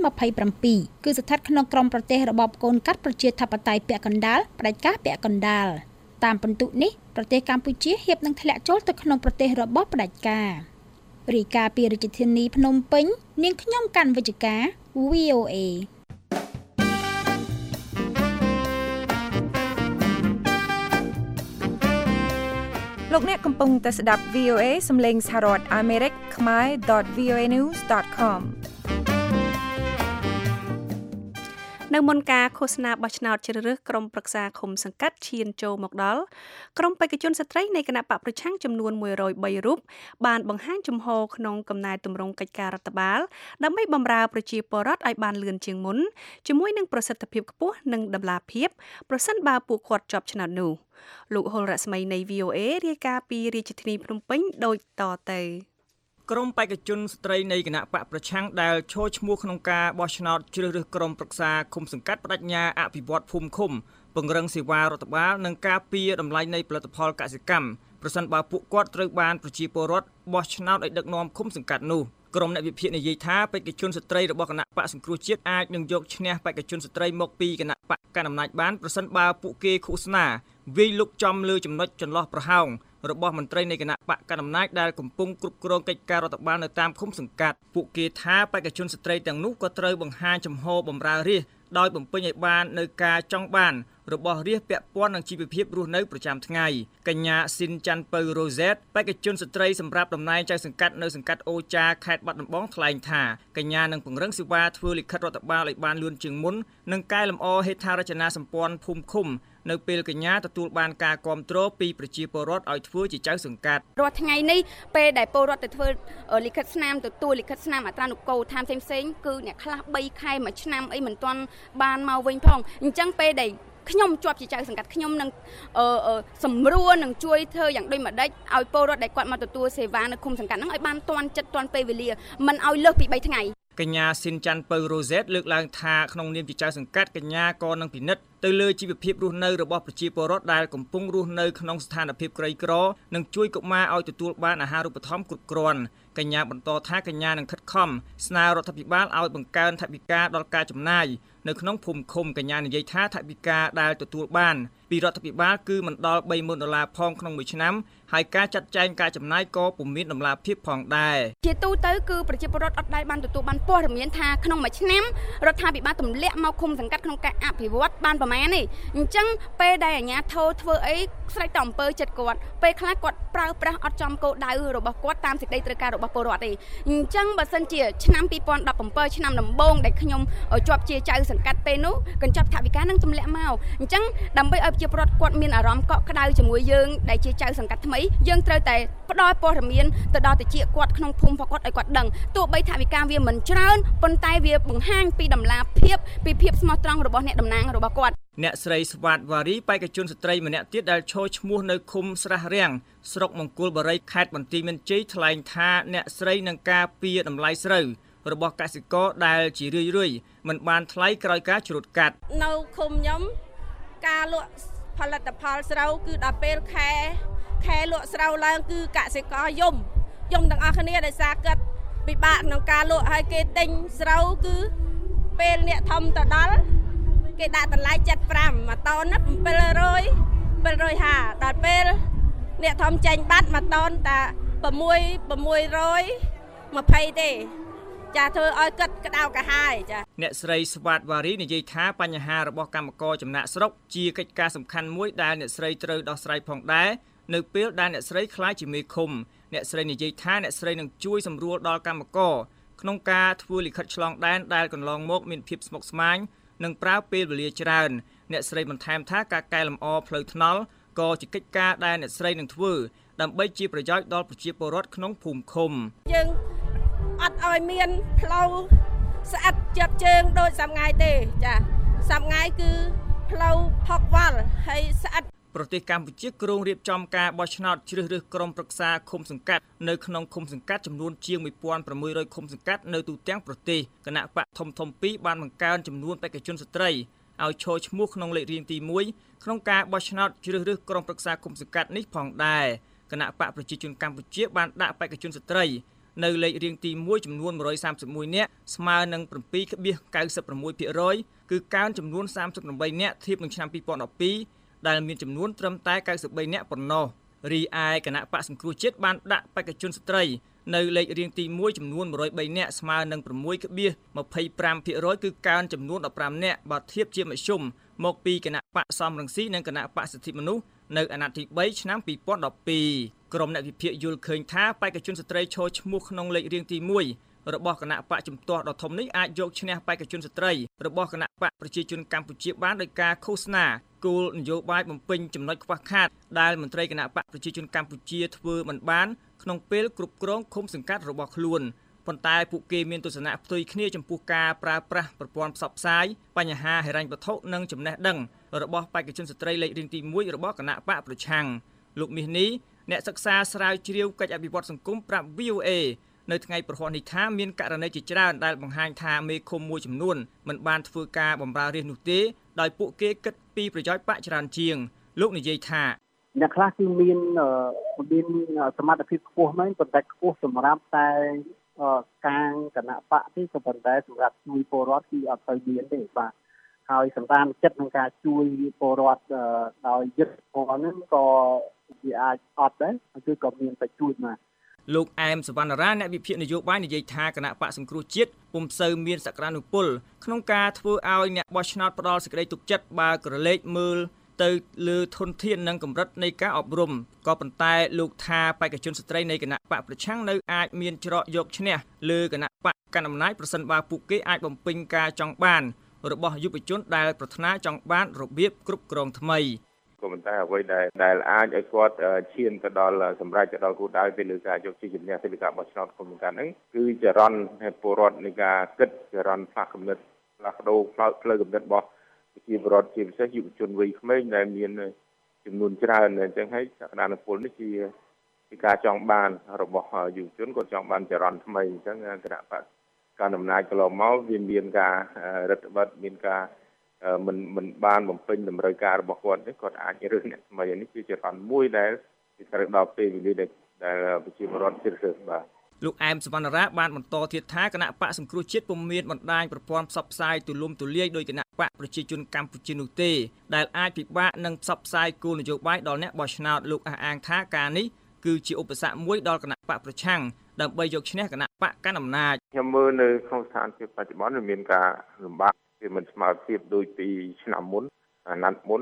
427គឺស្ថិតក្នុងក្រុមប្រទេសរបបកូនកាត់ប្រជាធិបតេយ្យពាក់កណ្ដាលផ្ដាច់ការពាក់កណ្ដាលតាមពិន្ទុនេះប្រទេសកម្ពុជាហៀបនឹងធ្លាក់ចូលទៅក្នុងប្រទេសរបស់ផ្ដាច់ការរាយការណ៍ពីរាជធានីភ្នំពេញនាងខ្ញុំកាន់វិជ្ជការ VOA លោកអ្នកកំពុងតែស្ដាប់ VOA សំឡេងសហរដ្ឋអាមេរិកខ្មែរ.voanews.com នៅមុនការឃោសនាបោះឆ្នោតជ្រើសរើសក្រុមប្រឹក្សាឃុំសង្កាត់ឈានចូលមកដល់ក្រុមបេក្ខជនស្ត្រីនៃគណៈបកប្រឆាំងចំនួន103រូបបានបង្ហាញជំហរក្នុងកំណែទម្រង់កិច្ចការរដ្ឋបាលដើម្បីបម្រើប្រជាពលរដ្ឋឲ្យបានលឿនជាងមុនជាមួយនឹងប្រសិទ្ធភាពខ្ពស់និងតម្លាភាពប្រសិនបើពួកគាត់ជាប់ឆ្នោតនោះលោកហុលរស្មីនៃ VOA រាយការណ៍ពីរាជធានីភ្នំពេញដូចតទៅក្រុមបេក្ខជនស្ត្រីនៃគណៈបកប្រឆាំងដែលឈរឈ្មោះក្នុងការបោះឆ្នោតជ្រើសរើសក្រុមប្រឹក្សាឃុំសង្កាត់បដិញ្ញាអភិវឌ្ឍភូមិឃុំពង្រឹងសេវារដ្ឋបាលនិងការពារតម្លៃនៃផលិតផលកសិកម្មប្រសិនបើពួកគាត់ត្រូវបានប្រជាពលរដ្ឋបោះឆ្នោតឲ្យដឹកនាំឃុំសង្កាត់នោះក្រុមអ្នកវិភាគនិយាយថាបេក្ខជនស្ត្រីរបស់គណៈបកសង្គ្រោះជាតិអាចនឹងយកឈ្នះបេក្ខជនស្ត្រីមកពីគណៈបកកណ្ដាលអំណាចបានប្រសិនបើពួកគេឃោសនាវាយលុកចំលើចំណុចចន្លោះប្រហោងរបស់មន្ត្រីនៃគណៈបកកណ្ដាលអំណាចដែលកំពុងគ្រប់គ្រងកិច្ចការរដ្ឋបាលនៅតាមឃុំសង្កាត់ពួកគេថាបេក្ខជនស្ត្រីទាំងនោះក៏ត្រូវបង្ហាញចំហបម្រើរាស្ត្រដោយបំពេញឲ្យបាននៅការចង់បានរបស់រាស្ត្រពាក់ព័ន្ធនឹងជីវភាពរស់នៅប្រចាំថ្ងៃកញ្ញាស៊ីនច័ន្ទពៅរ៉ូហ្សេតបេក្ខជនស្ត្រីសម្រាប់តំណែងចៅសង្កាត់នៅសង្កាត់អូចាខេត្តបាត់ដំបងថ្លែងថាកញ្ញានឹងពង្រឹងសេវាធ្វើលិខិតរដ្ឋបាលឲ្យបានលឿនជាងមុននិងកែលម្អហេដ្ឋារចនាសម្ព័ន្ធភូមិឃុំនៅពេលកញ្ញាទទួលបានការគាំទ្រពីប្រជាពលរដ្ឋឲ្យធ្វើជាចៅសង្កាត់រាល់ថ្ងៃនេះពេលដែលពលរដ្ឋទៅធ្វើលិខិតស្នាមទទួលលិខិតស្នាមអត្រានុកូលឋានផ្សេងៗគឺអ្នកខ្លះ3ខែមួយឆ្នាំអីមិនទាន់បានមកវិញផងអញ្ចឹងពេលដែលខ្ញុំជាប់ជាចៅសង្កាត់ខ្ញុំនឹងសម្រួលនឹងជួយធ្វើយ៉ាងដូចម្ដេចឲ្យពលរដ្ឋដែលគាត់មកទទួលសេវានៅឃុំសង្កាត់ហ្នឹងឲ្យបានទាន់ចិត្តទាន់ពេលវេលាមិនឲ្យលើសពី3ថ្ងៃកញ្ញាស៊ីនច័ន្ទពៅរ៉ូហ្សេតលើកឡើងថាក្នុងនាមជាចៅសង្កាត់កញ្ញាក៏នឹងពិនិត្យទៅលើជីវភាពរស់នៅរបស់ប្រជាពលរដ្ឋដែលកំពុងរស់នៅក្នុងស្ថានភាពក្រីក្រនិងជួយកុមារឲ្យទទួលបានអាហារូបត្ថម្ភគ្រប់គ្រាន់កញ្ញាបន្តថាកញ្ញានឹងខិតខំស្នើរដ្ឋាភិបាលឲ្យបង្កើនថវិកាដល់ការចំណាយនៅក្នុងភូមិឃុំកញ្ញានិយាយថាថវិកាដែលទទួលបានពីរដ្ឋាភិបាលគឺមិនដល់$30,000ផងក្នុងមួយឆ្នាំហើយការចាត់ចែងការចំណាយក៏ពុំមានតម្លាភាពផងដែរជាទូទៅគឺប្រជាពលរដ្ឋអត់ដែលបានទទួលបានព័ត៌មានថាក្នុងមួយឆ្នាំរដ្ឋាភិបាលទម្លាក់មកឃុំសង្កាត់ក្នុងការអភិវឌ្ឍបានប្រមាណនេះអញ្ចឹងពេលដែលអាជ្ញាធរធ្វើអីស្រេចទៅអំពើចិត្តគាត់ពេលខ្លះគាត់ប្រើប្រាស់អត់ចំគោលដៅរបស់គាត់តាមសេចក្តីត្រូវការរបស់ពលរដ្ឋទេអញ្ចឹងបើសិនជាឆ្នាំ2017ឆ្នាំដំបូងដែលខ្ញុំជាប់ជាចៅសង្កាត់ពេលនោះកញ្ចប់ថវិកានឹងទម្លាក់មកអញ្ចឹងដើម្បីឲ្យប្រជាពលរដ្ឋគាត់មានអារម្មណ៍កក់ក្ដៅជាមួយយើងដែលជាចៅសង្កាត់ថ្មីយើងត្រូវតែផ្ដល់ព័ត៌មានទៅដល់ប្រជាគាត់ក្នុងភូមិរបស់គាត់ឲ្យគាត់ដឹងទោះបីថវិកាវាមិនច្រើនប៉ុន្តែវាបង្ហាញពីតម្លាភាពពីភាពស្មោះត្រង់របស់អ្នកតំណាងរបស់គាត់អ្នកស្រីស្វាតវ៉ារីបេក្ខជនស្ត្រីម្នាក់ទៀតដែលឈរឈ្មោះនៅឃុំស្រះរាំងស្រុកមង្គលបុរីខេត្តបន្ទាយមានជ័យថ្លែងថាអ្នកស្រីនឹងការពារតម្លៃស្រូវរបស់កសិករដែលជារឿយៗមិនបានថ្លៃក្រោយការច្រូតកាត់នៅឃុំខ្ញុំការលក់ផលិតផលស្រូវគឺដល់ពេលខែលក់ស្រូវឡើងគឺកសិករយំទាំងអស់គ្នាដោយសារគាត់ពិបាកក្នុងការលក់ហើយគេទិញស្រូវគឺពេលអ្នកធំទៅដល់គេដាក់តម្លៃ75មួយតោនណា750ដល់ពេលអ្នកធំចេញបាត់មួយតោនតា620ទេចាធ្វើឲ្យគាត់ក្តៅកាហាយចាអ្នកស្រីស្វាតវ៉ារីនិយាយថាបញ្ហារបស់កម្មករចំណាក់ស្រុកជាកិច្ចការសំខាន់មួយដែលអ្នកស្រីត្រូវដោះស្រាយផងដែរនៅពេលដែលអ្នកស្រីក្លាយជាមេឃុំអ្នកស្រីនិយាយថាអ្នកស្រីនឹងជួយសម្រួលដល់កម្មករក្នុងការធ្វើលិខិតឆ្លងដែនដែលកន្លងមកមានភាពស្មុគស្មាញនិងប្រើពេលវេលាច្រើនអ្នកស្រីបន្ថែមថាការកែលម្អផ្លូវថ្នល់ក៏ជាកិច្ចការដែលអ្នកស្រីនឹងធ្វើដើម្បីជាប្រយោជន៍ដល់ប្រជាពលរដ្ឋក្នុងភូមិឃុំយើងអត់ឲ្យមានផ្លូវស្អិតជាប់ជើងដូចសប្ងៃទេចាសប្ngayគឺផ្លូវផុកវល់ហើយស្អិតប្រទេសកម្ពុជាគ្រោងរៀបចំការបោះឆ្នោតជ្រើសរើសក្រុមប្រឹក្សាឃុំសង្កាត់នៅក្នុងឃុំសង្កាត់ចំនួនជាង1600ឃុំសង្កាត់នៅទូទាំងប្រទេសគណៈបកធំ2បានបង្កើនចំនួនបេក្ខជនស្ត្រីឲ្យឈរឈ្មោះក្នុងលេខរៀងទី1ក្នុងការបោះឆ្នោតជ្រើសរើសក្រុមប្រឹក្សាឃុំសង្កាត់នេះផងដែរគណៈបកប្រជាជនកម្ពុជាបានដាក់បេក្ខជនស្ត្រីនៅលេខរៀងទី1ចំនួន131នាក់ស្មើនឹង 7.96% គឺកើនចំនួន38នាក់ធៀបនឹងឆ្នាំ2012 ដែលមានចំនួនត្រឹមតែ93នាក់ប៉ុណ្ណោះរីឯគណៈបកសង្គ្រោះជាតិបានដាក់បេក្ខជនស្ត្រីនៅលេខរៀងទី1ចំនួន103នាក់ស្មើនឹង 6.25% គឺកើនចំនួន15នាក់បើធៀបជាមធ្យមមកពីគណៈបកសំរងស៊ីនិងគណៈបកសិទ្ធិមនុស្សនៅអាណត្តិទី3ឆ្នាំ2012ក្រុមអ្នកវិភាគយល់ឃើញថាបេក្ខជនស្ត្រីឈរឈ្មោះក្នុងលេខរៀងទី1របស់គណៈបកជំទាស់ដ៏ធំនេះអាចយកឈ្នះបេក្ខជនស្ត្រីរបស់គណៈបកប្រជាជនកម្ពុជាបានដោយការឃោសនាគោលនយោបាយបំពេញចំណុចខ្វះខាតដែលមន្ត្រីគណៈបកប្រជាជនកម្ពុជាធ្វើមិនបានក្នុងពេលគ្រប់គ្រងឃុំសង្កាត់របស់ខ្លួនប៉ុន្តែពួកគេមានទស្សនៈផ្ទុយគ្នាចំពោះការប្រើប្រាស់ប្រព័ន្ធផ្សព្វផ្សាយបញ្ហាហិរញ្ញវត្ថុនិងចំណេះដឹងរបស់បេក្ខជនស្ត្រីលេខរៀងទី1របស់គណៈបកប្រឆាំងលោកមាសនេះអ្នកសិក្សាស្រាវជ្រាវកិច្ចអភិវឌ្ឍសង្គមប្រាប់ VOA នៅថ្ងៃប្រហ័សនេះថាមានករណីជាច្រើនដែលបង្ហាញថាមេឃុំមួយចំនួនមិនបានធ្វើការបម្រើរាស្ត្រនោះទេដោយពួកគេគិតពីប្រយោជន៍បកច្រើនជាងលោកនិយាយថាអ្នកខ្លះគឺមានសមត្ថភាពខ្ពស់មែនប៉ុន្តែខ្ពស់សម្រាប់តែកាងគណៈបកទីក៏ប៉ុន្តែសម្រាប់ជួយពលរដ្ឋគឺអត់ទៅមានទេបាទហើយសម្ដានចិត្តក្នុងការជួយពលរដ្ឋដោយយុទ្ធពលហ្នឹងក៏វាអាចអត់ដែរគឺក៏មានតែជួយមកលោកអែមសវណ្ណរាអ្នកវិភាគនយោបាយនិយាយថាគណៈបកសង្គ្រោះជាតិពុំសូវមានសក្តានុពលក្នុងការធ្វើឲ្យអ្នកបោះឆ្នោតផ្ដល់សេចក្តីទុកចិត្តបើក្រឡេកមើលទៅលើធនធាននិងកម្រិតនៃការអប់រំក៏ប៉ុន្តែលោកថាបេក្ខជនស្ត្រីនៃគណៈបកប្រឆាំងនៅអាចមានច្រកយកឈ្នះលើគណៈបកកណ្ដាលអំណាចប្រសិនបើពួកគេអាចបំពេញការចង់បានរបស់យុវជនដែលប្រាថ្នាចង់បានរបៀបគ្រប់គ្រងថ្មីក៏ប៉ុន្តែអ្វីដែលអាចឲ្យគាត់ឈានទៅដល់សម្រាប់ទៅដល់គោលដៅទៅលើការយកជ័យជំនះទៅលើការបោះឆ្នោតគុំការហ្នឹងគឺចរន្តពលរដ្ឋនៃការគិតចរន្តផ្លាស់គំនិតផ្លាស់ប្ដូរផ្លូវគំនិតរបស់ប្រជាពលរដ្ឋជាពិសេសយុវជនវ័យក្មេងដែលមានចំនួនច្រើនអញ្ចឹងហើយសក្តានុពលនេះជាការចង់បានរបស់យុវជនគាត់ចង់បានចរន្តថ្មីអញ្ចឹងគណៈបកការអំណាចកន្លងមកវាមានការរដ្ឋបတ်មានការមិនបានបំពេញតម្រូវការរបស់គាត់ទេគាត់អាចរើសអ្នកថ្មីនេះគឺជាចរន្តមួយដែលត្រូវដល់ពេលវេលាដែលប្រជាពលរដ្ឋជ្រើសរើសបាទលោកអែមសវណ្ណរាបានបន្តទៀតថាគណៈបកសង្គ្រោះជាតិពុំមានបណ្ដាញប្រព័ន្ធផ្សព្វផ្សាយទូលំទូលាយដោយគណៈបកប្រជាជនកម្ពុជានោះទេដែលអាចពិបាកនឹងផ្សព្វផ្សាយគោលនយោបាយដល់អ្នកបោះឆ្នោតលោកអះអាងថាការនេះគឺជាឧបសគ្គមួយដល់គណៈបកប្រឆាំងដើម្បីយកឈ្នះគណៈបកកណ្ដាលអំណាចខ្ញុំមើលនៅក្នុងស្ថានភាពបច្ចុប្បន្នមានការលំបាកវាមិនស្មើភាពដូចពីឆ្នាំមុនអាណត្តិមុន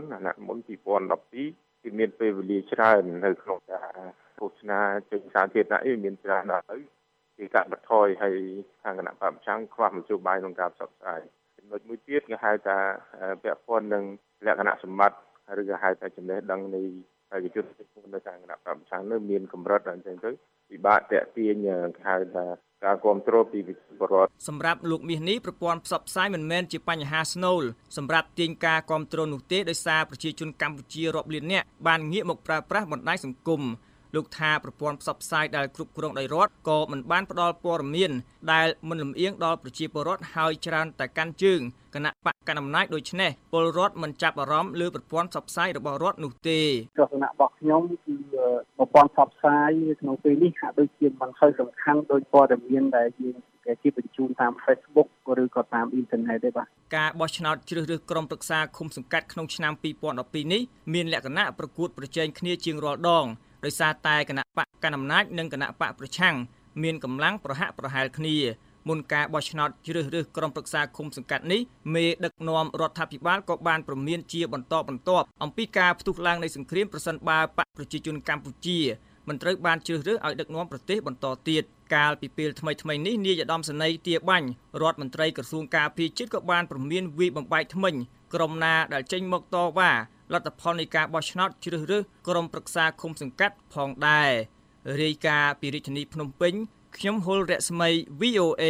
2012គឺមានពេលវេលាច្រើននៅក្នុងការឃោសនាចេញសារធាតុណាមានច្រើនដល់ទៅគេកាត់បន្ថយហើយខាងគណៈបកប្រឆាំងខ្វះមធ្យោបាយក្នុងការផ្សព្វផ្សាយចំណុចមួយទៀតគេហៅថាពាក់ព័ន្ធនឹងលក្ខណៈសម្បត្តិឬក៏ហៅថាចំណេះដឹងនៃបេក្ខជននៅខាងគណៈបកប្រឆាំងនៅមានកម្រិតអញ្ចឹងទៅពិបាកតាក់ទាញគេហៅថាការគ្រប់គ្រងពីវិបរដ្ឋសម្រាប់លោកមាសនេះប្រព័ន្ធផ្សព្វផ្សាយមិនមែនជាបញ្ហាស្នូលសម្រាប់ទាញការគ្រប់គ្រងនោះទេដោយសារប្រជាជនកម្ពុជារាប់លាននាក់បានងាកមកប្រើប្រាស់បណ្ដាញសង្គមលោកថាប្រព័ន្ធផ្សព្វផ្សាយដែលគ្រប់គ្រងដោយរដ្ឋក៏មិនបានផ្ដល់ព័ត៌មានដែលមិនលំអៀងដល់ប្រជាពលរដ្ឋហើយច្រើនតែកាន់ជើងគណៈបកកណ្ដាលអំណាចដូច្នេះពលរដ្ឋមិនចាប់អារម្មណ៍លើប្រព័ន្ធផ្សព្វផ្សាយរបស់រដ្ឋនោះទេទស្សនៈរបស់ខ្ញុំគឺប្រព័ន្ធផ្សព្វផ្សាយក្នុងពេលនេះហាក់ដូចជាមិនសូវសំខាន់ដោយព័ត៌មានដែលយើងគេបញ្ជូនតាម Facebook ឬក៏តាមអ៊ីនធឺណិតទេបាទការបោះឆ្នោតជ្រើសរើសក្រុមប្រឹក្សាឃុំសង្កាត់ក្នុងឆ្នាំ2012នេះមានលក្ខណៈប្រកួតប្រជែងគ្នាជាងរាល់ដងដោយសារតែគណៈបកកណ្ដាលអំណាចនិងគណៈបកប្រឆាំងមានកម្លាំងប្រហាក់ប្រហែលគ្នាមុនការបោះឆ្នោតជ្រើសរើសក្រុមប្រឹក្សាឃុំសង្កាត់នេះមេដឹកនាំរដ្ឋាភិបាលក៏បានព្រមានជាបន្តបន្ទាប់អំពីការផ្ទុះឡើងនៃសង្គ្រាមប្រសិនបើបកប្រជាជនកម្ពុជាមិនត្រូវបានជ្រើសរើសឲ្យដឹកនាំប្រទេសបន្តទៀតកាលពីពេលថ្មីនេះនាយឧត្តមសេនីយ៍ទាបាញ់រដ្ឋមន្ត្រីក្រសួងការពារជាតិក៏បានព្រមានវាយបំបែកថ្មិញក្រុមណាដែលចេញមកតវ៉ាលទ្ធផលនៃការបោះឆ្នោតជ្រើសរើសក្រុមប្រឹក្សាឃុំសង្កាត់ផងដែររាយការណ៍ពីរាជធានីភ្នំពេញខ្ញុំហុលរស្មី VOA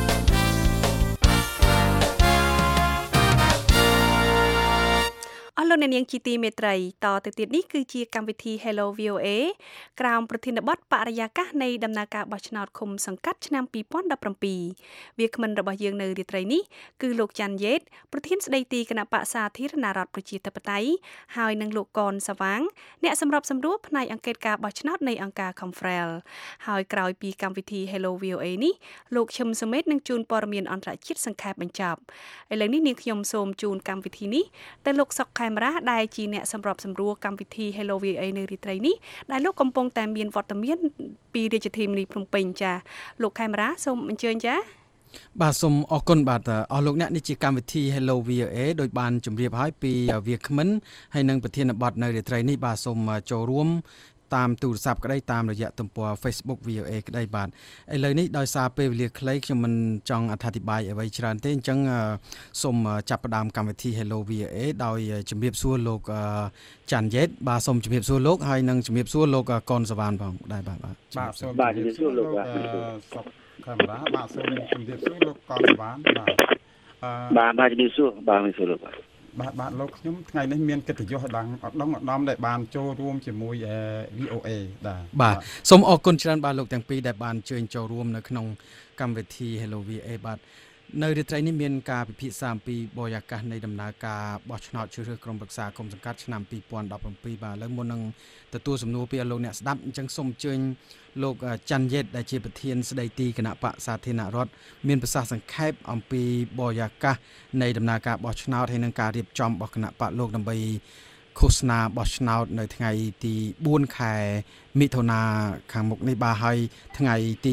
លលោកអ្នកនាងជាទីមេត្រីតទៅទៀតនេះគឺជាកម្មវិធី Hello VOA ក្រោមប្រធានបទបរិយាកាសនៃដំណើរការបោះឆ្នោតឃុំសង្កាត់ឆ្នាំ2017វាគ្មិនរបស់យើងនៅរាត្រីនេះគឺលោកច័ន្ទយេតប្រធានស្ដីទីគណៈបក្សសាធារណរដ្ឋប្រជាធិបតេយ្យហើយនិងលោកកនសវាងអ្នកសម្របសម្រួលផ្នែកអង្កេតការបោះឆ្នោតនៃអង្គការ Confrel ហើយក្រោយពីកម្មវិធី Hello VOA នេះលោកឈឹមសុមេតនឹងជូនព័ត៌មានអន្តរជាតិសង្ខេបបញ្ចប់ឥឡូវនេះនាងខ្ញុំសូមជូនកម្មវិធីនេះទៅលោកសុកខេមរាដែលជាអ្នកសម្របសម្រួលកម្មវិធី Hello VOA នៅរាត្រីនេះដែលលោកកំពុងតែមានវត្តមានពីរាជធានីភ្នំពេញចាលោកខេមរាសូមអញ្ជើញចាបាទសូមអរគុណបាទអស់លោកអ្នកនេះជាកម្មវិធី Hello VOA ដោយបានជម្រាបឲ្យពីវាគ្មិនហើយនិងប្រធានបទនៅរាត្រីនេះបាទសូមចូលរួមតាមទូរស័ព្ទក្តីតាមរយៈទំព័រ Facebook VOA ក្តីបាទឥឡូវនេះដោយសារពេលវេលាខ្លីខ្ញុំមិនចង់អត្ថាធិប្បាយអ្វីច្រើនទេអញ្ចឹងសូមចាប់ផ្ដើមកម្មវិធី Hello VOA ដោយជម្រាបសួរលោកច័ន្ទយេតបាទសូមជម្រាបសួរលោកហើយនិងជម្រាបសួរលោកកនសវណ្ណផងដែរបាទសូមជម្រាបសួរលោកសុកខេមរាបាទសូមជម្រាបសួរលោកកនសវណ្ណបាទជម្រាបសួរបាទជម្រាបសួរលោកបាទលោកខ្ញុំថ្ងៃនេះមានកិត្តិយសឧត្តមដែលបានចូលរួមជាមួយ VOA បាទសូមអរគុណច្រើនបាទលោកទាំងពីរដែលបានអញ្ជើញចូលរួមនៅក្នុងកម្មវិធី Hello VA បាទនៅរាត្រីនេះមានការពិភាក្សាអំពីបរិយាកាសនៃដំណើរការបោះឆ្នោតជ្រើសរើសក្រុមប្រឹក្សាគុំសង្កាត់ឆ្នាំ2017បាទឥឡូវមុននឹងទទួលសំណួរពីលោកអ្នកស្ដាប់អញ្ចឹងសូមអញ្ជើញលោកច័ន្ទយេតដែលជាប្រធានស្ដីទីគណៈបក្សសាធារណរដ្ឋមានប្រសាសន៍សង្ខេបអំពីបរិយាកាសនៃដំណើរការបោះឆ្នោតហើយនិងការរៀបចំរបស់គណៈបក្សលោកដើម្បីឃោសនាបោះឆ្នោតនៅថ្ងៃទី4ខែមិថុនាខាងមុខនេះបាទហើយថ្ងៃទី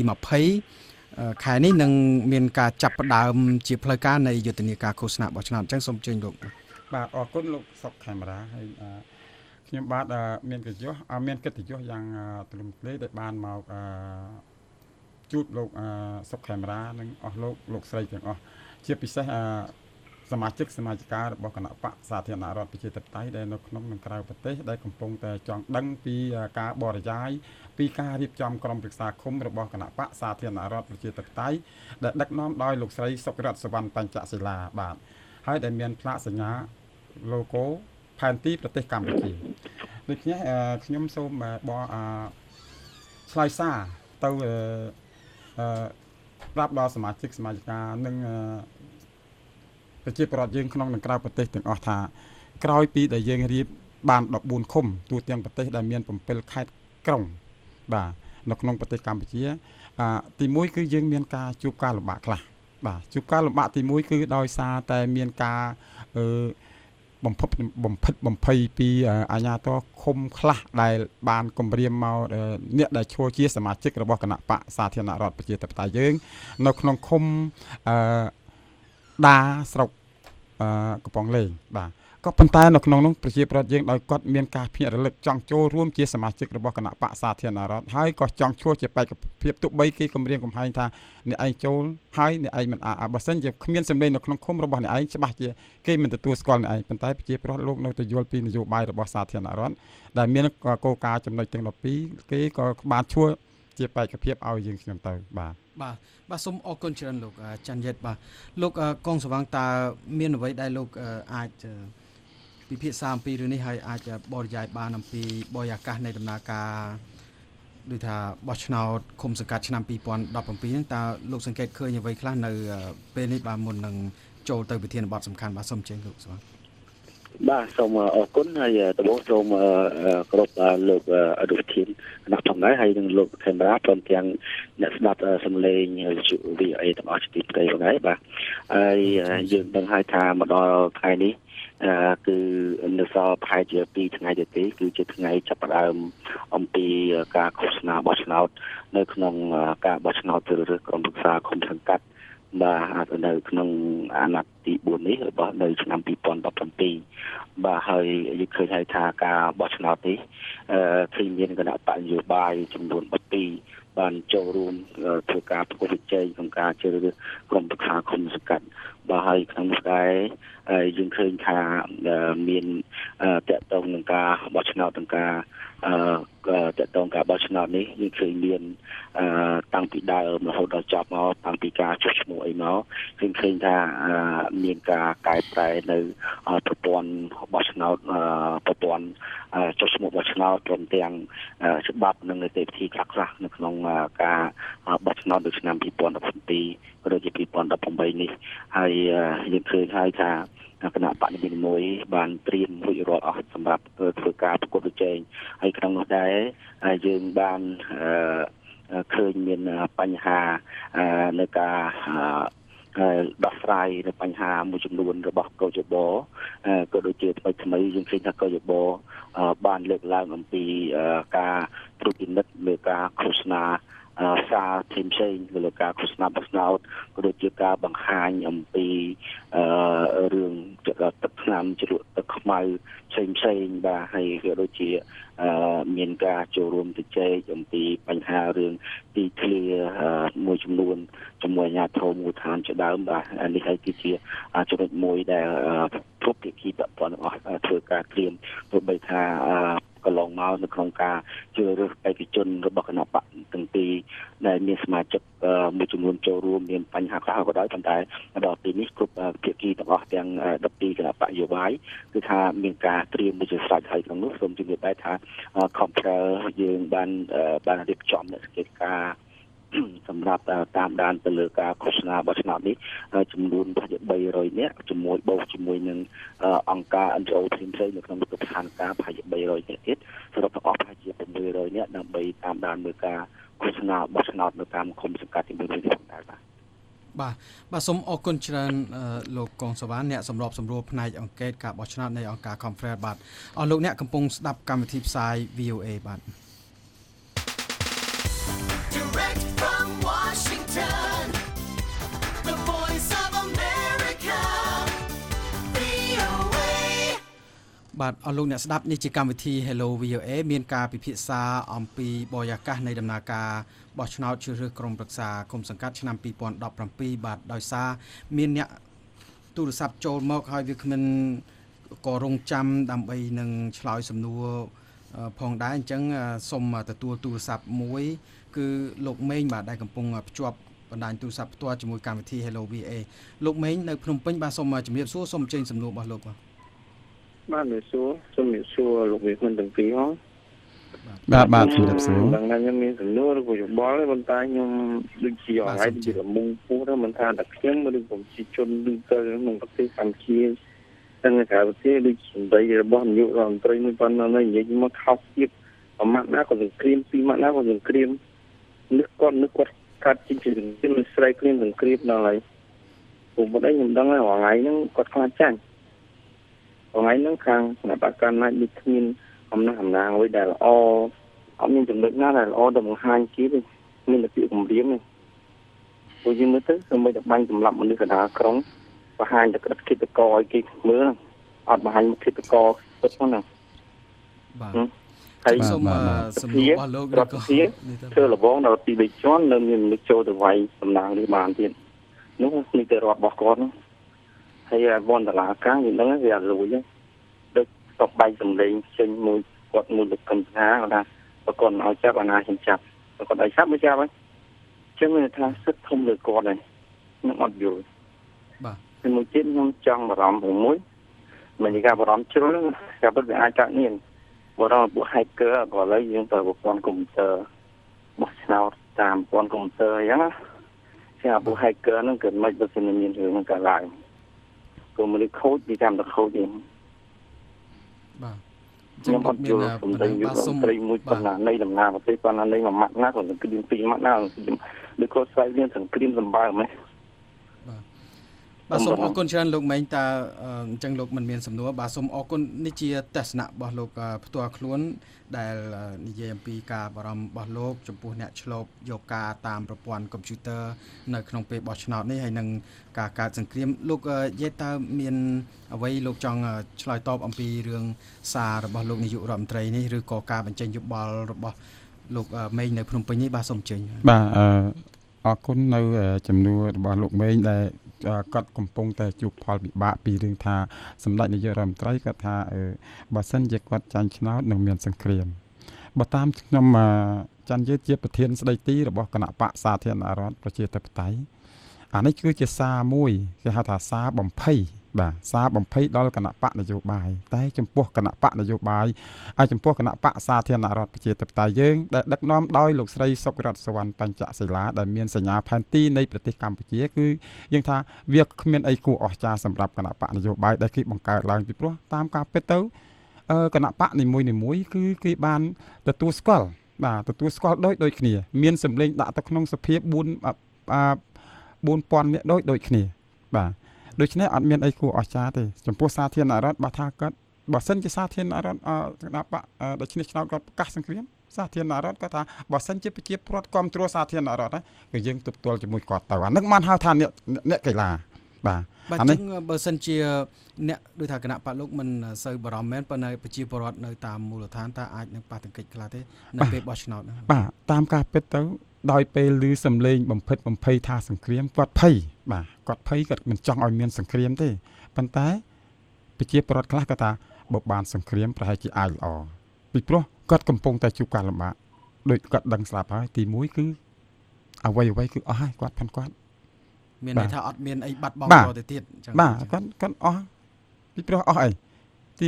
20ខែនេះនឹងមានការចាប់ផ្ដើមជាផ្លូវការនៃយុទ្ធនាការឃោសនាបោះឆ្នោតអញ្ចឹងសូមអញ្ជើញលោកបាទអរគុណលោកសុកខេមរាហើយខ្ញុំបាទមានកិត្តិយសយ៉ាងទូលំទូលាយដែលបានមកជួបលោកសុកខេមរានិងអស់លោកស្រីទាំងអស់ជាពិសេសសមាជិការបស់គណៈបក្សសាធារណរដ្ឋប្រជាធិបតេយ្យដែលនៅក្នុងនិងក្រៅប្រទេសដែលកំពុងតែចង់ដឹងពីការបរិយាយពីការរៀបចំក្រុមប្រឹក្សាឃុំរបស់គណៈបក្សសាធារណរដ្ឋប្រជាធិបតេយ្យដែលដឹកនាំដោយលោកស្រីសុករតសវណ្ណបញ្ចសិលាបាទហើយដែលមានផ្លាកសញ្ញា logo ផែនទីប្រទេសកម្ពុជាដូច្នេះខ្ញុំសូមឆ្លើយសារទៅប្រាប់ដល់សមាជិកានិងប្រជាពលរដ្ឋយើងក្នុងនិងក្រៅប្រទេសទាំងអស់ថាក្រោយពីដែលយើងរៀបបាន14ឃុំទូទាំងប្រទេសដែលមាន7ខេត្តក្រុងបាទនៅក្នុងប្រទេសកម្ពុជាទី1គឺយើងមានការជួបការលំបាកខ្លះបាទជួបការលំបាកទី1គឺដោយសារតែមានការបំភ័យពីអាជ្ញាធរឃុំខ្លះដែលបានគម្រាមមកអ្នកដែលឈរជាសមាជិករបស់គណៈបក្សសាធារណរដ្ឋប្រជាធិបតេយ្យយើងនៅក្នុងឃុំដាស្រុកកំពង់លេងបាទក៏ប៉ុន្តែនៅក្នុងនោះប្រជាពលរដ្ឋយើងដោយគាត់មានការភ្ញាក់រលឹកចង់ចូលរួមជាសមាជិករបស់គណៈបក្សសាធារណរដ្ឋហើយក៏ចង់ឈរជាបេក្ខភាពទោះបីគេគម្រាមកំហែងថាអ្នកឯងចូលហើយអ្នកឯងមិនបើសិនជាគ្មានសម្លេងនៅក្នុងឃុំរបស់អ្នកឯងច្បាស់ជាគេមិនទទួលស្គាល់អ្នកឯងប៉ុន្តែប្រជាពលរដ្ឋលោកនៅតែយល់ពីនយោបាយរបស់សាធារណរដ្ឋដែលមានគោលការណ៍ចំណុចទាំង12គេក៏បានឈរជាបេក្ខភាពឲ្យយើងខ្ញុំទៅបាទសូមអរគុណច្រើនលោកច័ន្ទយេតបាទលោកកងសវាងតើមានអ្វីដែលលោកអាចពិភាក្សាអំពីរឿងនេះហើយអាចបរិយាយបានអំពីបរិយាកាសនៃដំណើរការដូចថាបោះឆ្នោតឃុំសង្កាត់ឆ្នាំ2017ហ្នឹងតើលោកសង្កេតឃើញអ្វីខ្លះនៅពេលនេះបាទមុននឹងចូលទៅវិធានបទសំខាន់បាទសូមអញ្ជើញលោកសវាងបាទសូមអរគុណហើយដំបូងសូមគោរពលោកអនុប្រធានគណៈផងដែរហើយនិងលោកខេមរាព្រមទាំងអ្នកស្ដាប់សំឡេង VOA ទាំងអស់ជាទីព្រៃផងដែរបាទហើយយើងដឹងហើយថាមកដល់ថ្ងៃនេះគឺនៅសល់ប្រហែលជា2ថ្ងៃទៀតទេគឺជាថ្ងៃចាប់ផ្ដើមអំពីការឃោសនាបោះឆ្នោតនៅក្នុងការបោះឆ្នោតជ្រើសរើសក្រុមប្រឹក្សាឃុំសង្កាត់បាទនៅក្នុងអាណត្តិទី4នេះរបស់នៅឆ្នាំ2017បាទហើយយើងឃើញហើយថាការបោះឆ្នោតនេះឃើញមានគណៈបកនយោបាយចំនួន12បានចូលរួមធ្វើការប្រកួតប្រជែងក្នុងការជ្រើសរើសក្រុមប្រឹក្សាឃុំសង្កាត់បាទហើយក្នុងនោះដែរយើងឃើញថាមានតកតងនឹងការបោះឆ្នោតនឹងការតកតងការបោះឆ្នោតនេះយើងឃើញមានតាំងពីដើមរហូតដល់ចប់មកតាំងពីការចុះឈ្មោះអីមកយើងឃើញថាមានការកែប្រែនៅប្រព័ន្ធបោះឆ្នោតប្រព័ន្ធចុះឈ្មោះបោះឆ្នោតព្រមទាំងច្បាប់និងនីតិវិធីខ្លះៗនៅក្នុងការបោះឆ្នោតនៅឆ្នាំ2017ក៏ដូចជា2018នេះហើយយើងឃើញហើយថាគណៈបកនីមួយៗបានត្រៀមរួចរាល់អស់សម្រាប់ធ្វើការប្រកួតប្រជែងហើយក្នុងនោះដែរយើងបានឃើញមានបញ្ហានៅការដោះស្រាយនៅបញ្ហាមួយចំនួនរបស់កោជបក៏ដូចជាថ្មីយើងឃើញថាកោជបបានលើកឡើងអំពីការត្រួតពិនិត្យលើការឃោសនាសារផ្សេងៗលើការឃោសនាបោះឆ្នោតក៏ដូចជាការបង្ហាញអំពីរឿងទឹកថ្នាំជ្រក់ទឹកខ្មៅផ្សេងៗបាទហើយក៏ដូចជាមានការចូលរួមជជែកអំពីបញ្ហារឿងទីធ្លាមួយចំនួនជាមួយអាជ្ញាធរមូលដ្ឋានជាដើមបាទនេះហើយគឺជាចំណុចមួយដែលគ្រប់ភាគីពាក់ព័ន្ធទាំងអស់ធ្វើការត្រៀមទោះបីថាកន្លងមកនៅក្នុងការជ្រើសរើសឯកជនរបស់គណៈបកទាំងពីរដែលមានសមាជិកមួយចំនួនចូលរួមមានបញ្ហាខ្លះក៏ដោយប៉ុន្តែដល់ពេលនេះគ្រប់ភាគីទាំងអស់ទាំង12គណៈបកយោបាយគឺថាមានការត្រៀមមួយជាស្រេចហើយក្នុងនោះសូមជម្រាបដែរថា Compter យើងបានរៀបចំនៅកិច្ចការសម្រាប់តាមដានទៅលើការឃោសនាបោះឆ្នោតនេះចំនួនប្រហែល300នាក់ជាមួយនឹងអង្គការ NGO ផ្សេងៗនៅក្នុងស្ថានភាពប្រហែល300នាក់ទៀតសរុបទាំងអស់ប្រហែលជា600នាក់ដើម្បីតាមដានមើលការឃោសនាបោះឆ្នោតនៅតាមឃុំសង្កាត់ទី1នេះដែរបាទសូមអរគុណច្រើនលោកកងសវណ្ណអ្នកសម្របសម្រួលផ្នែកអង្កេតការបោះឆ្នោតនៃអង្គការ Conference បាទអស់លោកអ្នកកំពុងស្ដាប់កម្មវិធីផ្សាយ VOA បាទ Direct from Washington, the voice of America, VOA. បាទអស់លោកអ្នកស្ដាប់នេះជាកម្មវិធី Hello VOA មានការពិភាក្សាអំពីបរិយាកាសនៃដំណើរការបោះឆ្នោតជ្រើសរើសក្រុមប្រឹក្សាគុំសង្កាត់ឆ្នាំ2017បាទដោយសារមានអ្នកទូរស័ព្ទចូលមកហើយវាគ្មានក៏រងចាំដើម្បីនឹងឆ្លើយសំណួរផងដែរអញ្ចឹងសូមទទួលទូរស័ព្ទមួយគឺលោកមេងបាទដែលកំពុងភ្ជាប់បណ្ដាញទូរស័ព្ទផ្ទាល់ជាមួយកម្មវិធី Hello VA លោកមេងនៅភ្នំពេញបាទសូមជំរាបសួរសូមអញ្ជើញសំណួររបស់លោកបាទបាទសូមសួរលោកវិមិនទាំងពីរហ៎បាទជំរាបសួរដល់ថ្ងៃខ្ញុំមានសំណួរឬក៏យោបល់ទេប៉ុន្តែខ្ញុំដូចជាអង្ហែជាមុងពោះទៅមិនថាតែខ្ញុំឬក៏ប្រជាជនឬទៅក្នុងប្រទេសកម្ពុជាទាំងក្រៅប្រទេសដូចសម្ដីរបស់នាយករដ្ឋមន្ត្រីមួយប៉ុណ្ណឹងនិយាយមកខុសទៀតប្រមាថណាក៏សង្គ្រាមពីរម៉ាត់ណាក៏សង្គ្រាមនឹកគាត់កាត់ជីវិតជំនឿស្រីគ្មានសង្គ្រាមដល់ហើយពួកមិនអីខ្ញុំដឹងហើយថ្ងៃហ្នឹងគាត់ខ្លាចចាញ់ថ្ងៃហ្នឹងខាងគណៈបកកណ្ដាលនេះគ្មានអំណះអំណាងអ្វីដែលល្អអត់មានចំណុចណាដែលល្អដល់បង្ហាញគេទេមានតែពាក្យគំរាមទេព្រោះយើងមើលទៅសូម្បីតែបាញ់សម្លាប់មនុស្សកណ្ដាលក្រុងបង្ហាញតែក្រិតគិតកឲ្យគេមើលអត់បង្ហាញមុខគិតកពិតហ្នឹងបាទហើយសូមសំណួររបស់លោកឬក៏ធ្វើលបងដល់ទី3ជាន់នៅមានមនុស្សចូលទៅវាយសំណាងនេះបានទៀតនោះនេះទៅរដ្ឋរបស់គាត់ហើយវណ្ណតាកាយើងដឹងវាអត់លួចទេដូចតបបែកសម្លេងចេញមួយគាត់មួយលោកកំថាគាត់ថាប្រកបឲ្យចាប់អាណាខ្ញុំចាប់ប្រកបឲ្យចាប់មិនចាប់ហើយចឹងមានថាសិទ្ធធំលើគាត់ហើយខ្ញុំអត់យល់បាទហើយមួយទៀតខ្ញុំចង់បារម្ភមួយមិននិយាយការបារម្ភជ្រុលតែពិតវាអាចកើតមានបើដល់ពួក hacker ក៏ឥឡូវយើងទៅប្រព័ន្ធកុំព្យូទ័របោះឆ្នោតតាមប្រព័ន្ធកុំព្យូទ័រអញ្ចឹងណាជាពួក hacker ហ្នឹងគឺមិនបើសិនមានរឿងហ្នឹងកើតឡើងក៏មនុស្សខូចពីតាមតែខូចទេបាទខ្ញុំអត់យល់សំដីយុទ្ធសាស្ត្រមួយប៉ុណ្ណានៃដំណើរប្រទេសប៉ុណ្ណានៃមួយម៉ាត់ណាក៏នឹងគ្រាមពីរម៉ាត់ណាដូចគាត់ស្វែងមានសង្គ្រាមសម្បើមហ៎បាទសូមអរគុណច្រើនលោកម៉េងតើអញ្ចឹងលោកមិនមានសំណួរបាទសូមអរគុណនេះជាទស្សនៈរបស់លោកផ្ទាល់ខ្លួនដែលនិយាយអំពីការបារម្ភរបស់លោកចំពោះអ្នកឆ្លប់យកការតាមប្រព័ន្ធកុំព្យូទ័រនៅក្នុងពេលបោះឆ្នោតនេះហើយនឹងការកើតសង្គ្រាមលោកនិយាយតើមានអ្វីលោកចង់ឆ្លើយតបអំពីរឿងសាររបស់លោកនាយករដ្ឋមន្ត្រីនេះឬក៏ការបញ្ចេញយោបល់របស់លោកម៉េងនៅភ្នំពេញនេះបាទសូមអញ្ជើញបាទអរគុណនៅចំនួនរបស់លោកម៉េងដែលគាត់កំពុងតែជួបផលវិបាកពីរឿងថាសម្ដេចនាយករដ្ឋមន្ត្រីគាត់ថាបើសិនជាគាត់ចាញ់ឆ្នោតនឹងមានសង្គ្រាមបើតាមខ្ញុំច័ន្ទយុទ្ធជាប្រធានស្ដីទីរបស់គណៈបកសាធារណរដ្ឋប្រជាធិបតេយ្យអានេះគឺជាសារមួយគេហៅថាសារបំភ័យបាទសារបំភ័យដល់គណៈបកនយោបាយតែចំពោះគណៈបកនយោបាយហើយចំពោះគណៈបកសាធារណរដ្ឋប្រជាធិបតេយ្យយើងដែលដឹកនាំដោយលោកស្រីសុករតសុវណ្ណបញ្ចសិលាដែលមានសញ្ញាផែនទីនៃប្រទេសកម្ពុជាគឺយើងថាវាគ្មានអីគួរអស្ចារ្យសម្រាប់គណៈបកនយោបាយដែលគេបង្កើតឡើងពីព្រោះតាមការពិតទៅគណៈបកនីមួយគឺគេបានទទួលស្គាល់បាទទទួលស្គាល់ដូចគ្នាមានសម្លេងដាក់ទៅក្នុងសភា4000នាក់ដូចគ្នាបាទដូច្នេះអត់មានអីគួរអស្ចារ្យទេចំពោះសាធារណរដ្ឋបើថាគាត់បើសិនជាសាធារណរដ្ឋគណៈបកដូចនេះឆ្នោតគាត់ប្រកាសសង្គ្រាមសាធារណរដ្ឋគាត់ថាបើសិនជាប្រជាពលរដ្ឋគ្រប់គ្រងសាធារណរដ្ឋគឺយើងទប់ទល់ជាមួយគាត់ទៅអានឹងបានហៅថាអ្នកកីឡាបាទអានេះបើសិនជាអ្នកដូចថាគណៈបកលោកមិនសូវបារម្ភមែនប៉ុន្តែប្រជាពលរដ្ឋនៅតាមមូលដ្ឋានតើអាចនឹងប៉ះទង្គិចខ្លះទេនៅពេលបោះឆ្នោតបាទតាមការពិតទៅដោយពេលឮសំឡេងបំផិតបំភ័យថាសង្គ្រាមគាត់ភ័យបាទគាត់ភ័យគាត់មិនចង់ឲ្យមានសង្គ្រាមទេប៉ុន្តែប្រជាពលរដ្ឋខ្លះគាត់ថាបើបានសង្គ្រាមប្រហែលជាអាចល្អពីព្រោះគាត់កំពុងតែជួបការលំបាកដូចគាត់ដឹងស្រាប់ហើយទី1គឺអ្វីគឺអស់ហើយគាត់ផាន់គាត់មានន័យថាអត់មានអីបាត់បង់ទៅទៀតអញ្ចឹងបាទគាត់អស់ពីព្រោះអស់អីទី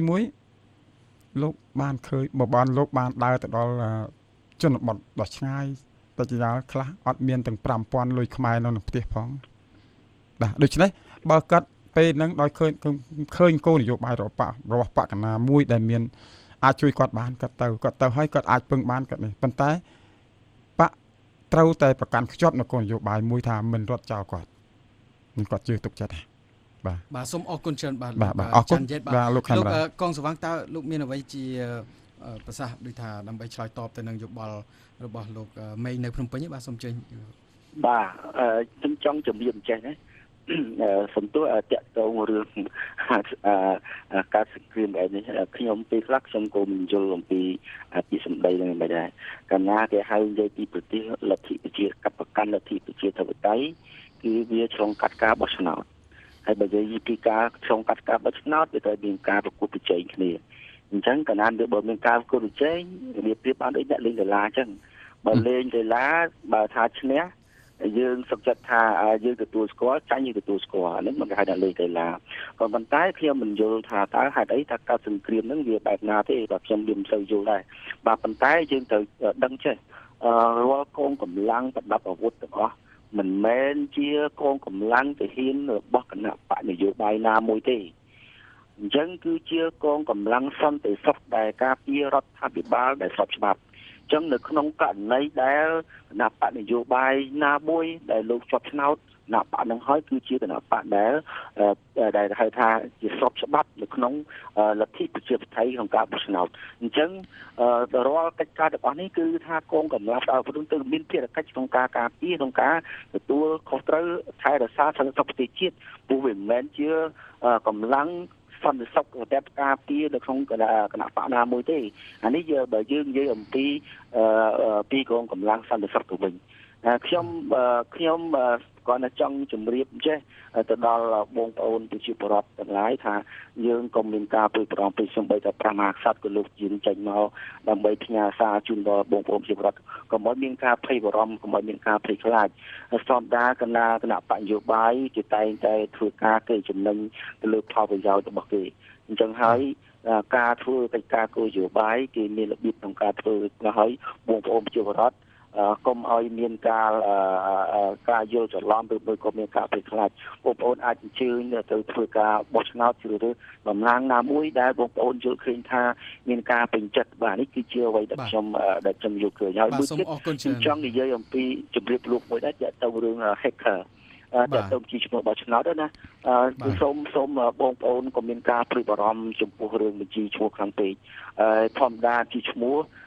1លោកបានឃើញបើបានលោកបានដើរទៅដល់ជនបទដ៏ឆ្ងាយតែជាខ្លះអត់មានទាំង 5000 លុយខ្មែរនៅក្នុងផ្ទះផងបាទដូច្នេះបើគាត់ពេលហ្នឹងដោយឃើញគោលនយោបាយរបស់បកកណាមួយដែលមានអាចជួយគាត់បានគាត់ទៅហើយគាត់អាចពឹងបានគាត់នេះប៉ុន្តែបកត្រូវតែប្រកាន់ខ្ជាប់នៅគោលនយោបាយមួយថាមិនរត់ចោលគាត់នឹងគាត់ជឿទុកចិត្តបាទសូមអរគុណច្រើនបាទអរគុណបាទលោកកងសវង្សតើលោកមានអ្វីជាប្រសាសន៍ដូចថាដើម្បីឆ្លើយតបទៅនឹងយោបល់របស់លោកមេងនៅភ្នំពេញបាទសូមជើញបាទខ្ញុំចង់ជំរាបអញ្ចឹងណាសំទោសតាក់ទងរឿងការសង្គ្រាមឯនេះខ្ញុំពេលខ្លះខ្ញុំក៏មិនយល់អំពីសម្ដីនឹងមិនដែរកាលណាគេហៅនិយាយពីប្រទេសលទ្ធិប្រជាកបកម្មលទ្ធិប្រជាធិបតេយ្យគឺវាឆ្លងកាត់ការបោះឆ្នោតហើយបើនិយាយពីការឆ្លងកាត់ការបោះឆ្នោតវាត្រូវមានការប្រកួតប្រជែងគ្នាអញ្ចឹងកាលណាបើមានការប្រកួតប្រជែងវាប្រៀបបានដូចអ្នកលេងកីឡាអញ្ចឹងបើលេងកីឡាបើថាឈ្នះយើងសុខចិត្តថាយើងទទួលស្គាល់ចាញ់យើងទទួលស្គាល់ហ្នឹងមិនគេហៅថាលេងកីឡាក៏ប៉ុន្តែខ្ញុំមិនយល់ថាតើហេតុអីថាការសង្គ្រាមហ្នឹងវាបែបណាទេបាទខ្ញុំមិនសូវយល់ដែរបាទប៉ុន្តែយើងត្រូវដឹងចេះរាល់កងកម្លាំងប្រដាប់អាវុធទាំងអស់មិនមែនជាកងកម្លាំងទាហានរបស់គណៈបកនយោបាយណាមួយទេអញ្ចឹងគឺជាកងកម្លាំងសន្តិសុខដែលការពាររដ្ឋាភិបាលដែលស្របច្បាប់អញ្ចឹងនៅក្នុងករណីដែលគណៈបកនយោបាយណាមួយដែលលោកជាប់ឆ្នោតគណៈបកនឹងហើយគឺជាគណៈបកដែលហៅថាជាស្របច្បាប់នៅក្នុងលទ្ធិប្រជាធិបតេយ្យក្នុងការបោះឆ្នោតអញ្ចឹងរាល់កិច្ចការរបស់នេះគឺថាកងកម្លាំងដល់ព្រមទៅមានភារកិច្ចក្នុងការការពារក្នុងការទទួលខុសត្រូវថែរក្សាសន្តិសុខប្រទេសជាតិព្រោះវាមិនមែនជាកម្លាំងសន្តិសុខតែការពារនៅក្នុងគណៈបកណាមួយទេអានេះបើយើងនិយាយអំពីកងកម្លាំងសន្តិសុខទៅវិញខ្ញុំគាត់តែចង់ជម្រាបចេះទៅដល់បងប្អូនប្រជាពលរដ្ឋទាំងឡាយថាយើងក៏មានការព្រួយបារម្ភពីសំបីតែ5មហាក្សត្រក៏លោកយាងចេញមកដើម្បីផ្ញើសារជូនដល់បងប្អូនប្រជាពលរដ្ឋក៏មិនមានការភ័យបារម្ភក៏មិនមានការភ័យខ្លាចស្តដាគណៈបកនយោបាយគេតែងតែធ្វើការគេចំណេញទៅលើផលប្រយោជន៍របស់គេអញ្ចឹងហើយការធ្វើកិច្ចការគោលនយោបាយគេមានរបៀបក្នុងការធ្វើទៅឲ្យបងប្អូនប្រជាពលរដ្ឋកុំឲ្យមានការយល់ច្រឡំឬក៏មានការភ័យខ្លាចបងប្អូនអាចអញ្ជើញទៅធ្វើការបោះឆ្នោតជ្រើសរើសតំណាងណាមួយដែលបងប្អូនយល់ឃើញថាមានការពេញចិត្តបាទនេះគឺជាអ្វីដែលខ្ញុំយល់ឃើញហើយមួយទៀតខ្ញុំចង់និយាយអំពីជំរាបលោកមួយដែរទាក់ទងរឿង hacker តែទៅជាឈ្មោះបោះឆ្នោតណាសូមបងប្អូនក៏មានការព្រួយបារម្ភចំពោះរឿងបញ្ជីឈ្មោះខាងពេកធម្មតាជាឈ្មោះ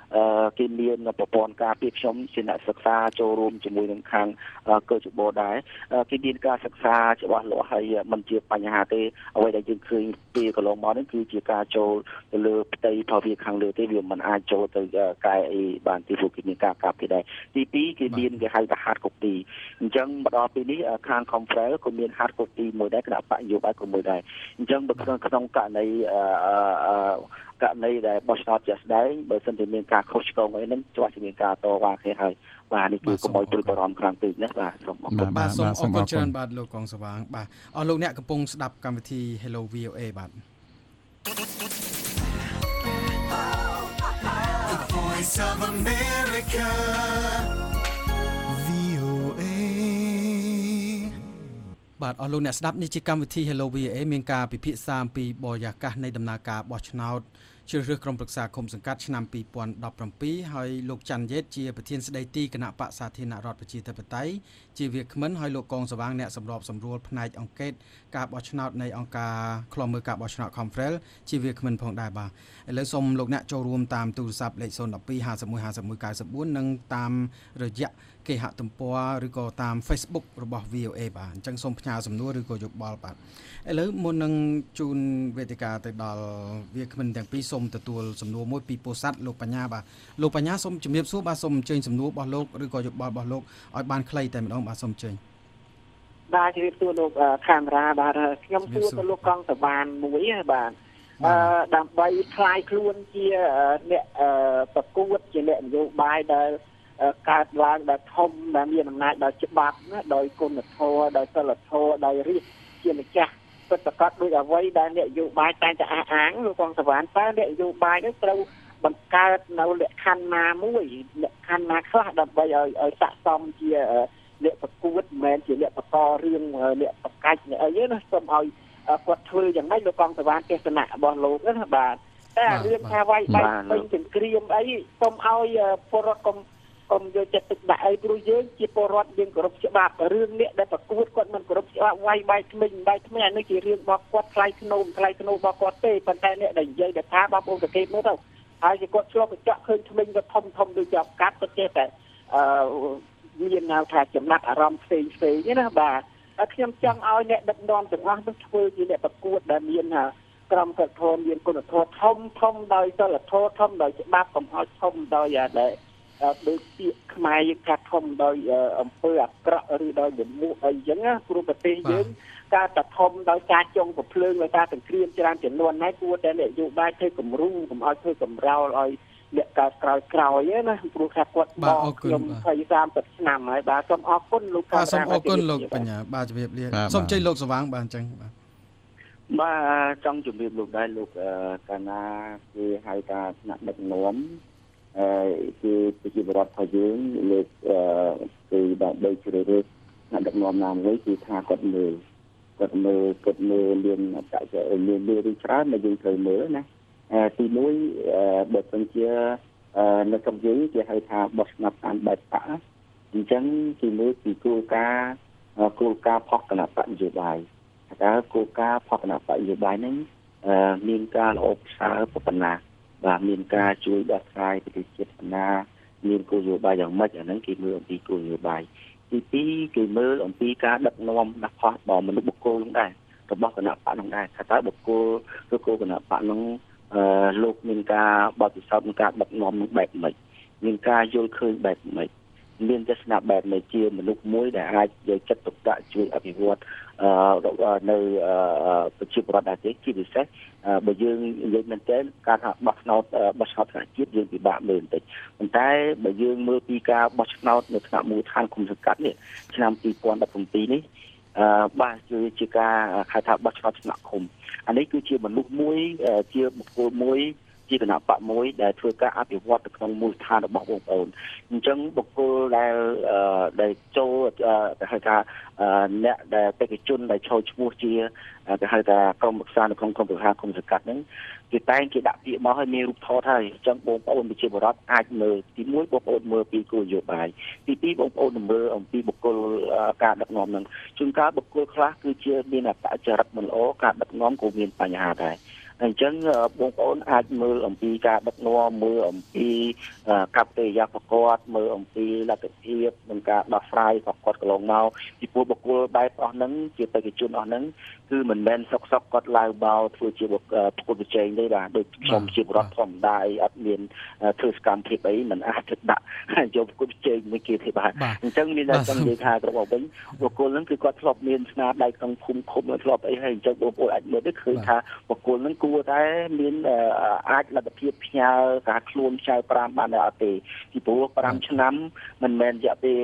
គេមានប្រព័ន្ធការពីខ្ញុំជាអ្នកសិក្សាចូលរួមជាមួយនឹងខាងកោជបដែរគេមានការសិក្សាច្បាស់លាស់ហើយមិនជាបញ្ហាទេអ្វីដែលយើងឃើញពីកន្លងមកនេះគឺជាការចូលទៅលើផ្ទៃផលវាខាងលើទេវាមិនអាចចូលទៅកែអីបានទីពួកគេមានការកាប់គេដែរទី2គេមានគេហៅថា hard copy អញ្ចឹងមកដល់ពេលនេះខាង Confrel ក៏មាន hard copy មួយដែរគណៈបកនយោបាយក៏មួយដែរអញ្ចឹងបើក្នុងករណីដែលបោះឆ្នោតជាក់ស្ដែងបើសិនជាមានការខុសឆ្គងអីហ្នឹងជាប់ជាមានការតវ៉ាគ្នាហើយបាទនេះគឺកុំឲ្យព្រួយបារម្ភខ្លាំងពេកណាបាទសូមអរគុណបាទសូមអរគុណច្រើនបាទលោកកងសវាងបាទអរលោកអ្នកកំពុងស្ដាប់កម្មវិធី Hello VOA បាទ The Voice of America VOA បាទអរលោកអ្នកស្ដាប់នេះជាកម្មវិធី Hello VOA មានការពិភាក្សាអំពីបរិយាកាសនៃដំណើរការបោះឆ្នោតជ្រើសរើសក្រុមប្រឹក្សាឃុំសង្កាត់ឆ្នាំ2017ហើយលោកច័ន្ទយេតជាប្រធានស្ដីទីគណៈបក្សសាធារណរដ្ឋប្រជាធិបតេយ្យជាវាគ្មិនហើយលោកកងសវាងអ្នកសម្របសម្រួលផ្នែកអង្គការការបោះឆ្នោតនៃអង្គការឃ្លាំមើលការបោះឆ្នោត Confrel ជាវាគ្មិនផងដែរបាទឥឡូវសូមលោកអ្នកចូលរួមតាមទូរស័ព្ទលេខ012 51 51 94និងតាមរយៈគេហទំព័រឬក៏តាម Facebook របស់ VOA បាទអញ្ចឹងសូមផ្ញើសំណួរឬក៏យោបល់បាទឥឡូវមុននឹងជូនវេទិកាទៅដល់វាគ្មិនទាំងពីរសូមទទួលសំណួរមួយពីពោធិ៍សាត់លោកបញ្ញាបាទលោកបញ្ញាសូមជំរាបសួរបាទសូមអញ្ជើញសំណួររបស់លោកឬក៏យោបល់របស់លោកឲ្យបានខ្លីតែម្ដងបាទសូមអញ្ជើញបាទជំរាបសួរលោកកាមេរ៉ាបាទខ្ញុំសួរទៅលោកកងសវាងមួយបាទដើម្បីខ្លាយខ្លួនជាអ្នកប្រកួតជាអ្នកនយោបាយដែលកើតឡើងដែលធំដែលមានអំណាចដោយច្បាប់ណាដោយគុណធម៌ដោយសិលធម៌ដោយរាជជាម្ចាស់ពិតប្រាកដដោយអ្វីដែលអ្នកនយោបាយតែងតែអះអាងលោកកងសវាងតើអ្នកនយោបាយនេះត្រូវបង្កើតនៅលក្ខខណ្ឌណាមួយលក្ខខណ្ឌណាខ្លះដើម្បីឲ្យស័ក្តិសមជាអ្នកប្រកួតមិនមែនជាអ្នកបន្តរឿងអ្នកប្រកាច់អ្នកអីទេណាសូមឲ្យគាត់ធ្វើយ៉ាងម៉េចលោកកងសវាងទេសនៈរបស់លោកណាបាទតែរឿងថាវាយបែកពេញសង្គ្រាមអីសូមឲ្យពលរដ្ឋកុំយកចិត្តទុកដាក់អីព្រោះយើងជាពលរដ្ឋយើងគោរពច្បាប់រឿងនេះដែលប្រកួតគាត់មិនគោរពច្បាប់វាយបែកថ្មិញអានេះជារឿងរបស់គាត់ថ្លៃធ្នូរបស់គាត់ទេប៉ុន្តែអ្នកដែលនិយាយថាបងប្អូនប្រកេតមើលទៅហើយជាគាត់ឆ្លុះកញ្ចក់ឃើញថ្មិញគាត់ធំដូចជាកាត់គាត់ចេះតែមានហៅថាចំណាត់អារម្មណ៍ផ្សេងទេណាបាទហើយខ្ញុំចង់ឲ្យអ្នកដឹកនាំទាំងអស់នោះធ្វើជាអ្នកប្រកួតដែលមានក្រមសីលធម៌មានគុណធម៌ធំដោយសិលធម៌ធំដោយច្បាប់កុំឲ្យធំដោយដែលដូចពាក្យខ្មែរយើងថាធំដោយអំពើអាក្រក់ឬដោយលំមួកអីចឹងណាព្រោះប្រទេសយើងការតែធំដោយការចុងប្រភ្លើងដោយការសង្គ្រាមច្រើនចំនួនហើយគួរតែនយោបាយធ្វើគំរូកុំឲ្យធ្វើកម្រោលឲ្យអ្នកកើតក្រោយណាព្រោះថាគាត់បោកខ្ញុំ20-30ឆ្នាំហើយបាទសូមអរគុណលោកកាសូមអរគុណលោកបញ្ញាបាទជម្រាបលាសូមជ័យលោកសវាងបាទអញ្ចឹងបាទចង់ជម្រាបលោកដែរលោកកាលណាគេហៅថាថ្នាក់ដឹកនាំគឺប្រជាពលរដ្ឋរបស់យើងលោកគឺដើម្បីជ្រើសរើសអ្នកដឹកនាំណាមួយគឺថាគាត់មើលមានអត្តចរិតមានរឿងច្រើនដែលយើងត្រូវមើលណាទី1បើសិនជានៅក្នុងយើងគេហៅថាបោះឆ្នោតតាមបែបបកអញ្ចឹងទី1គឺគោលការណ៍ផុសគណៈបកនយោបាយតើគោលការណ៍ផុសគណៈបកនយោបាយហ្នឹងមានការល្អប្រសើរប៉ុណ្ណាបាទមានការជួយដោះស្រាយប្រទេសជាតិប៉ុណ្ណាមានគោលនយោបាយយ៉ាងម៉េចអាហ្នឹងគេមើលអំពីគោលនយោបាយទី2គេមើលអំពីការដឹកនាំដាក់ផុសរបស់មនុស្សបុគ្គលហ្នឹងដែររបស់គណៈបកហ្នឹងដែរថាតើបុគ្គលឬគោលគណៈបកហ្នឹងលោកមានការបទពិសោធន៍ក្នុងការដឹកនាំបែបម៉េចមានការយល់ឃើញបែបម៉េចមានទស្សនៈបែបម៉េចជាមនុស្សមួយដែលអាចយកចិត្តទុកដាក់ជួយអភិវឌ្ឍនៅប្រជាពលរដ្ឋដែរទេជាពិសេសបើយើងនិយាយមែនទែនការថាបោះឆ្នោតថ្នាក់ជាតិយើងពិបាកមើលបន្តិចប៉ុន្តែបើយើងមើលពីការបោះឆ្នោតនៅថ្នាក់មូលដ្ឋានគុំសង្កាត់នេះឆ្នាំ2017នេះបាទជាការហៅថាបោះឆ្នោតថ្នាក់ឃុំអានេះគឺជាមនុស្សមួយជាបុគ្គលមួយជាគណៈបកមួយដែលធ្វើការអភិវឌ្ឍទៅក្នុងមូលដ្ឋានរបស់បងប្អូនអញ្ចឹងបុគ្គលដែលចូលគេហៅថាអ្នកដែលបេក្ខជនដែលចូលឈ្មោះជាគេហៅថាក្រុមប្រឹក្សានៅក្នុងក្រុមប្រឹក្សាគុំសង្កាត់ហ្នឹងគេតែងគេដាក់ពាក្យមកឲ្យមានរូបថតហើយអញ្ចឹងបងប្អូនប្រជាពលរដ្ឋអាចមើលទី1បងប្អូនមើលពីគោលនយោបាយទី2បងប្អូនមើលអំពីបុគ្គលការដឹកនាំហ្នឹងជួនកាលបុគ្គលខ្លះគឺជាមានអត្តចរិតមិនល្អការដឹកនាំក៏មានបញ្ហាដែរអញ្ចឹងបងប្អូនអាចមើលអំពីការដឹកនាំមើលអំពីកប្បកិរិយាប្រកបមើលអំពីលទ្ធភាពនិងការដោះស្រាយប្រកបកន្លងមកពីព្រោះបុគ្គលបែបអស់ហ្នឹងជាបេក្ខជនអស់ហ្នឹងគឺមិនមែនសុកគាត់ឡើងមកធ្វើជាប្រកួតប្រជែងទេបាទដូចខ្ញុំជាបរដ្ឋធម្មតាអត់មានធ្វើសកម្មភាពអីមិនអាចទៅដាក់យកប្រកួតប្រជែងមួយគេទេបាទអញ្ចឹងមានតែចង់និយាយថារបស់វិញបុគ្គលហ្នឹងគឺគាត់ធ្លាប់មានស្នាដៃក្នុងភូមិឃុំធ្លាប់អីហើយអញ្ចឹងបងប្អូនអាចមើលទៅឃើញថាបុគ្គលហ្នឹងគួរតែមានអាចលទ្ធភាពផ្ញើការខ្លួនផ្ញើ5បានដែរអត់ទេពីព្រោះ5ឆ្នាំមិនមែនរយៈពេល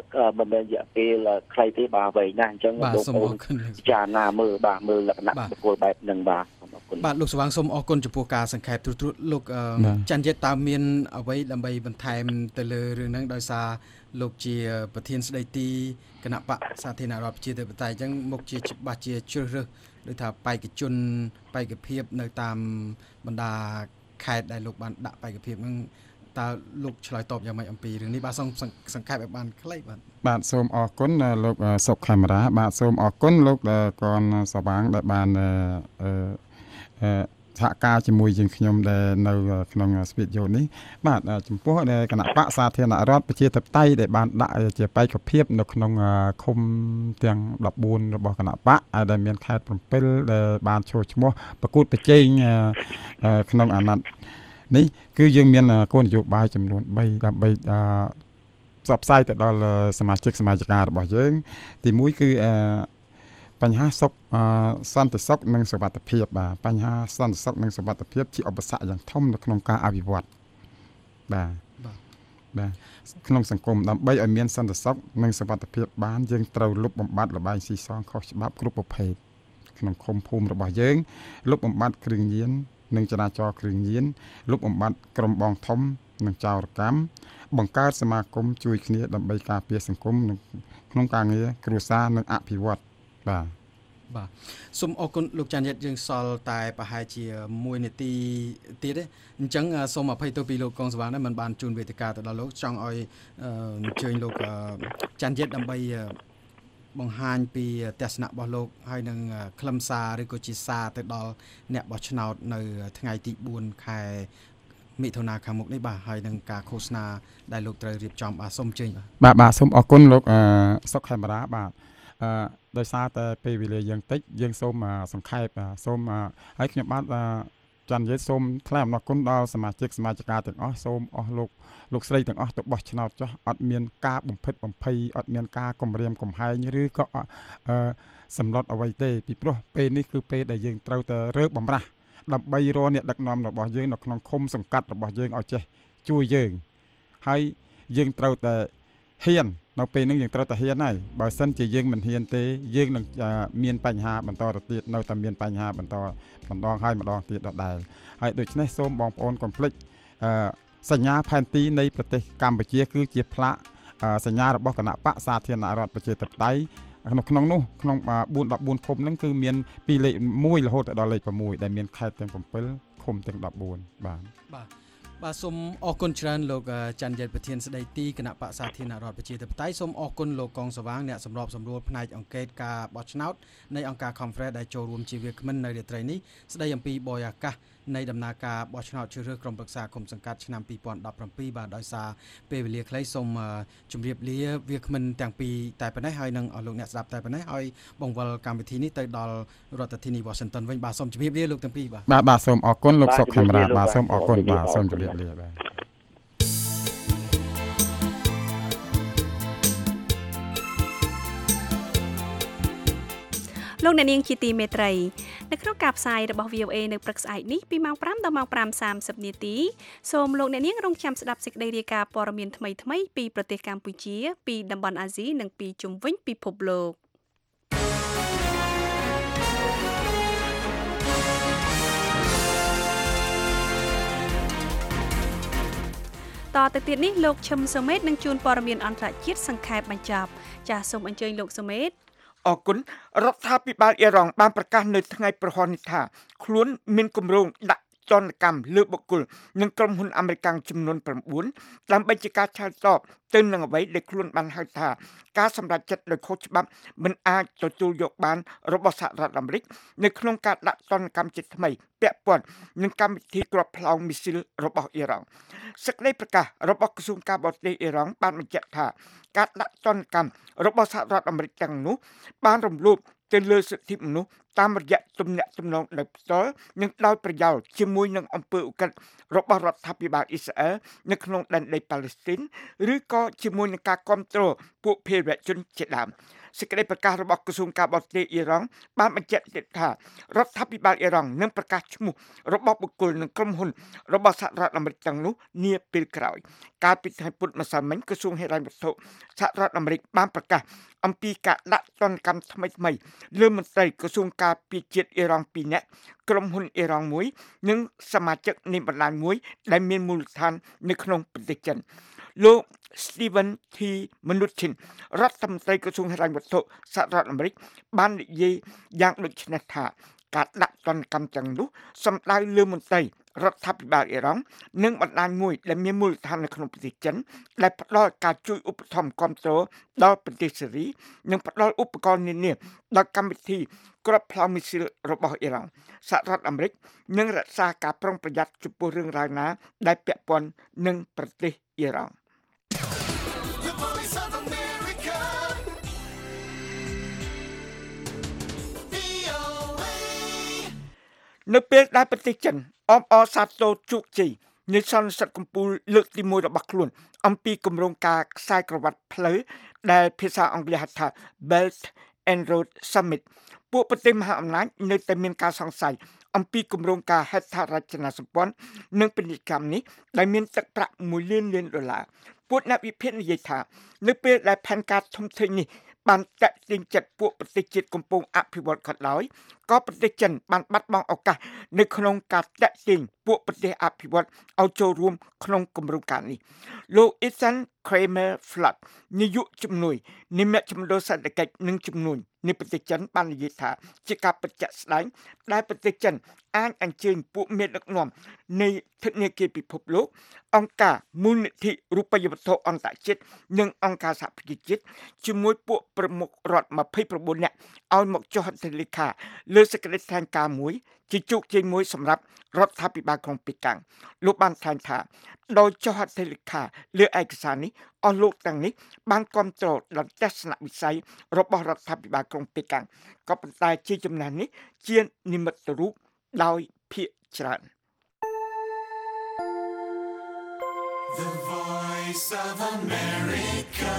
ខ្លីទេបាទវែងណាស់អញ្ចឹងបងប្អូនពិចារណាមើលលក្ខណៈបុគ្គលបែបហ្នឹងបាទបាទលោកស្វាងសូមអរគុណចំពោះការសង្ខេបទូទ្រូតលោកច័ន្ទយិតតើមានអ្វីដើម្បីបន្ថែមទៅលើរឿងហ្នឹងដោយសារលោកជាប្រធានស្ដីទីគណៈបកសាធារណរដ្ឋប្រជាធិបតេយ្យអញ្ចឹងមុខជាច្បាស់ជាជ្រើសរើសដោយថាបេក្ខជនបេក្ខភាពនៅតាមបណ្ដាខេត្តដែលលោកបានដាក់បេក្ខភាពហ្នឹងតើលោកឆ្លើយតបយ៉ាងម៉េចអំពីរឿងនេះបាទសូមសង្ខេបឲ្យបានខ្លីបាទសូមអរគុណលោកសុកខេមរាបាទសូមអរគុណលោកកនសវាងដែលបានសហការជាមួយយើងខ្ញុំដែលនៅក្នុងស្វីតយូនេះបាទចំពោះគណៈបកសាធារណរដ្ឋប្រជាធិបតេយ្យដែលបានដាក់ជាបេក្ខភាពនៅក្នុងឃុំទាំង14របស់គណៈបកដែលមានខេត្ត7ដែលបានចូលឈ្មោះប្រកួតប្រជែងក្នុងអាណត្តិនេះគឺយើងមានគោលនយោបាយចំនួន3ដើម្បីផ្សព្វផ្សាយទៅដល់សមាជិកសមាជិការបស់យើងទី1គឺបញ្ហាសន្តិសុខនិងសុវត្ថិភាពបាទបញ្ហាសន្តិសុខនិងសុវត្ថិភាពជាឧបសគ្គយ៉ាងធំនៅក្នុងការអភិវឌ្ឍបាទក្នុងសង្គមដើម្បីឲ្យមានសន្តិសុខនិងសុវត្ថិភាពបានយើងត្រូវលុបបំបាត់ល្បែងស៊ីសងខុសច្បាប់គ្រប់ប្រភេទក្នុងឃុំភូមិរបស់យើងលុបបំបាត់គ្រឿងញៀននិងចរាចរណ៍គ្រឿងញៀនលុបបំបាត់ក្រុមបងធំនិងចោរកម្មបង្កើតសមាគមជួយគ្នាដើម្បីការពារសង្គមក្នុងការងារគ្រួសារនិងអភិវឌ្ឍបាទសូមអរគុណលោកច័ន្ទយិតយើងសល់តែប្រហែលជា1នាទីទៀតទេអញ្ចឹងសូមអភ័យទោសពីលោកកងសវាងដែរមិនបានជូនវេទិកាទៅដល់លោកចង់ឲ្យអញ្ជើញលោកច័ន្ទយិតដើម្បីបង្ហាញពីទស្សនៈរបស់លោកហើយនឹងខ្លឹមសារឬក៏ជាសារទៅដល់អ្នកបោះឆ្នោតនៅថ្ងៃទី4ខែមិថុនាខាងមុខនេះបាទហើយនឹងការឃោសនាដែលលោកត្រូវរៀបចំបាទសូមអញ្ជើញបាទសូមអរគុណលោកសុកខេមរាបាទដោយសារតែពេលវេលាយើងតិចយើងសូមសង្ខេបសូមហើយខ្ញុំបាទច័ន្ទយិតសូមថ្លែងអំណរគុណដល់សមាជិកសមាជិកាទាំងអស់សូមអស់លោកស្រីទាំងអស់ទៅបោះឆ្នោតចុះអត់មានការបំផិតបំភ័យអត់មានការគំរាមកំហែងឬក៏សម្លុតអ្វីទេពីព្រោះពេលនេះគឺពេលដែលយើងត្រូវតែរើបំរាស់ដើម្បីរកអ្នកដឹកនាំរបស់យើងនៅក្នុងឃុំសង្កាត់របស់យើងឲ្យចេះជួយយើងហើយយើងត្រូវតែហ៊ាននៅពេលនេះយើងត្រូវតែហ៊ានហើយបើសិនជាយើងមិនហ៊ានទេយើងនឹងមានបញ្ហាបន្តទៅទៀតនៅតែមានបញ្ហាបន្តម្ដងហើយម្ដងទៀតដដែលហើយដូច្នេះសូមបងប្អូនកុំភ្លេចសញ្ញាផែនទីនៃប្រទេសកម្ពុជាគឺជាផ្លាកសញ្ញារបស់គណៈបកសាធារណរដ្ឋប្រជាធិបតេយ្យក្នុងនោះក្នុង414ឃុំហ្នឹងគឺមានពីលេខ1រហូតដល់លេខ6ដែលមានខេត្តទាំង7ឃុំទាំង14 បាទសូមអរគុណច្រើនលោកច័ន្ទយិតប្រធានស្ដីទីគណៈបកសាធារណរដ្ឋប្រជាធិបតេយ្យសូមអរគុណលោកកងសវាងអ្នកសម្របសម្រួលផ្នែកអង្កេតការបោះឆ្នោតនៃអង្គការ Conference ដែលចូលរួមជាវាគ្មិននៅរាត្រីនេះស្ដីអំពីបរិយាកាសនៃដំណើរការបោះឆ្នោតជ្រើសរើសក្រុមប្រឹក្សាគុំសង្កាត់ឆ្នាំ2017បាទដោយសារពេលវេលាខ្លីសូមជម្រាបលាវាគ្មិនទាំងពីរតែប៉ុណ្ណេះហើយនឹងអស់លោកអ្នកស្ដាប់តែប៉ុណ្ណេះហើយបង្វិលកម្មវិធីនេះទៅដល់រដ្ឋធានី Washington វិញបាទសូមជម្រាបលាលោកទាំងពីរបាទសូមអរគុណលោកសុកខេមរាបាទសូមអរគុណបាទសូមជម្រាបលាបាទលោកអ្នកនាងជាទីមេត្រីនៅក្នុងការផ្សាយរបស់ VOA នៅព្រឹកស្អែកនេះពីម៉ោង5ដល់ម៉ោង5:30នាទីសូមលោកអ្នកនាងរងចាំស្ដាប់សេចក្តីរាយការណ៍ព័ត៌មានថ្មីៗពីប្រទេសកម្ពុជាពីតំបន់អាស៊ីនិងពីជុំវិញពិភពលោកតទៅទៀតនេះលោកឈឹមសុមេតនឹងជួនព័ត៌មានអន្តរជាតិសង្ខេបបញ្ចប់ចាសសូមអញ្ជើញលោកសុមេតអរគុណរដ្ឋាភិបាលអ៊ីរ៉ង់បានប្រកាសនៅថ្ងៃប្រហ័សនេះថាខ្លួនមានគម្រោងដាក់ទណ្ឌកម្មលើបុគ្គលនិងក្រុមហ៊ុនអាមេរិកចំនួន9ដើម្បីជាការឆ្លើយតបទៅនឹងអ្វីដែលខ្លួនបានហៅថាការសម្រេចចិត្តដោយខុសច្បាប់មិនអាចទទួលយកបានរបស់សហរដ្ឋអាមេរិកនៅក្នុងការដាក់ទណ្ឌកម្មជាថ្មីពាក់ព័ន្ធនឹងកម្មវិធីគ្រាប់ផ្លោងមីស៊ីលរបស់អ៊ីរ៉ង់សេចក្តីប្រកាសរបស់ក្រសួងការបរទេសអ៊ីរ៉ង់បានបញ្ជាក់ថាការដាក់ទណ្ឌកម្មរបស់សហរដ្ឋអាមេរិកទាំងនោះបានរំលោភទៅលើសិទ្ធិមនុស្សតាមរយៈទំនាក់ទំនងដោយផ្ទាល់និងដោយប្រយោលជាមួយនឹងអំពើឧក្រិដ្ឋរបស់រដ្ឋាភិបាលអ៊ីស្រាអែលនៅក្នុងដែនដីប៉ាឡេស្ទីនឬក៏ជាមួយនឹងការគ្រប់គ្រងពួកភេរវជនជាដើមសេចក្តីប្រកាសរបស់ក្រសួងការបរទេសអ៊ីរ៉ង់បានបញ្ជាក់ទៀតថារដ្ឋាភិបាលអ៊ីរ៉ង់នឹងប្រកាសឈ្មោះរបស់បុគ្គលនិងក្រុមហ៊ុនរបស់សហរដ្ឋអាមេរិកទាំងនោះនាពេលក្រោយកាលពីថ្ងៃពុធម្សិលមិញក្រសួងហិរញ្ញវត្ថុសហរដ្ឋអាមេរិកបានប្រកាសអំពីការដាក់ទណ្ឌកម្មថ្មីលើមន្ត្រីក្រសួងការពារជាតិអ៊ីរ៉ង់2នាក់ក្រុមហ៊ុនអ៊ីរ៉ង់1និងសមាជិកនៃបណ្ដាញមួយដែលមានមូលដ្ឋាននៅក្នុងប្រទេសចិនលោក Steven T. Mnuchin រដ្ឋមន្ត្រីក្រសួងហិរញ្ញវត្ថុសហរដ្ឋអាមេរិកបាននិយាយយ៉ាងដូចនេះថាការដាក់ទណ្ឌកម្មទាំងនោះសំដៅលើមន្ត្រីរដ្ឋាភិបាលអ៊ីរ៉ង់និងបណ្ដាញមួយដែលមានមូលដ្ឋាននៅក្នុងប្រទេសចិនដែលផ្ដល់ការជួយឧបត្ថម្ភគាំទ្រដល់ប្រទេសសេរីនិងផ្ដល់ឧបករណ៍នានាដល់កម្មវិធីគ្រាប់ផ្លោងមីស៊ីលរបស់អ៊ីរ៉ង់សហរដ្ឋអាមេរិកនឹងរក្សាការប្រុងប្រយ័ត្នចំពោះរឿងរ៉ាវណាដែលពាក់ព័ន្ធនឹងប្រទេសអ៊ីរ៉ង់នៅពេលដែលប្រទេសចិនអបអរសាទរជោគជ័យនៃសន្និសីទកំពូលលើកទី1របស់ខ្លួនអំពីគម្រោងការខ្សែក្រវ៉ាត់ផ្លូវដែលភាសាអង់គ្លេសហៅថា Belt and Road Summit ពួកប្រទេសមហាអំណាចនៅតែមានការសង្ស័យអំពីគម្រោងការហេដ្ឋារចនាសម្ព័ន្ធនិងពាណិជ្ជកម្មនេះដែលមានទឹកប្រាក់$1 លានពួកអ្នកវិភាគនិយាយថានៅពេលដែលផែនការធំធេងនេះបានតាក់ទាញចិត្តពួកប្រទេសជាតិកំពុងអភិវឌ្ឍក៏ដោយក៏ប្រទេសចិនបានបាត់បង់ឱកាសនៅក្នុងការតាក់ទាញពួកប្រទេសអភិវឌ្ឍឲ្យចូលរួមក្នុងគម្រោងការនេះលោក Ethan Kramer Flood នាយកជំនួយនៃមជ្ឈមណ្ឌលសេដ្ឋកិច្ចនិងជំនួញនៃប្រទេសចិនបាននិយាយថាជាការពិតជាក់ស្ដែងដែលប្រទេសចិនអាចអញ្ជើញពួកមេដឹកនាំនៃធនាគារពិភពលោកអង្គការមូលនិធិរូបិយវត្ថុអន្តរជាតិនិងអង្គការសហប្រជាជាតិជាមួយពួកប្រមុខរដ្ឋ29នាក់ឲ្យមកចុះហត្ថលេខាលើសេចក្តីថ្លែងការណ៍មួយជាជោគជ័យមួយសម្រាប់រដ្ឋាភិបាលក្រុងប៉េកាំងលោកបានថ្លែងថាដោយចុះហត្ថលេខាលើឯកសារនេះអស់លោកទាំងនេះបានគ្រប់គ្រងដល់ទស្សនវិស័យរបស់រដ្ឋាភិបាលក្រុងប៉េកាំងក៏ប៉ុន្តែជាចំណេះនេះជានិមិត្តរូបដោយភាគច្រើន The Voice of America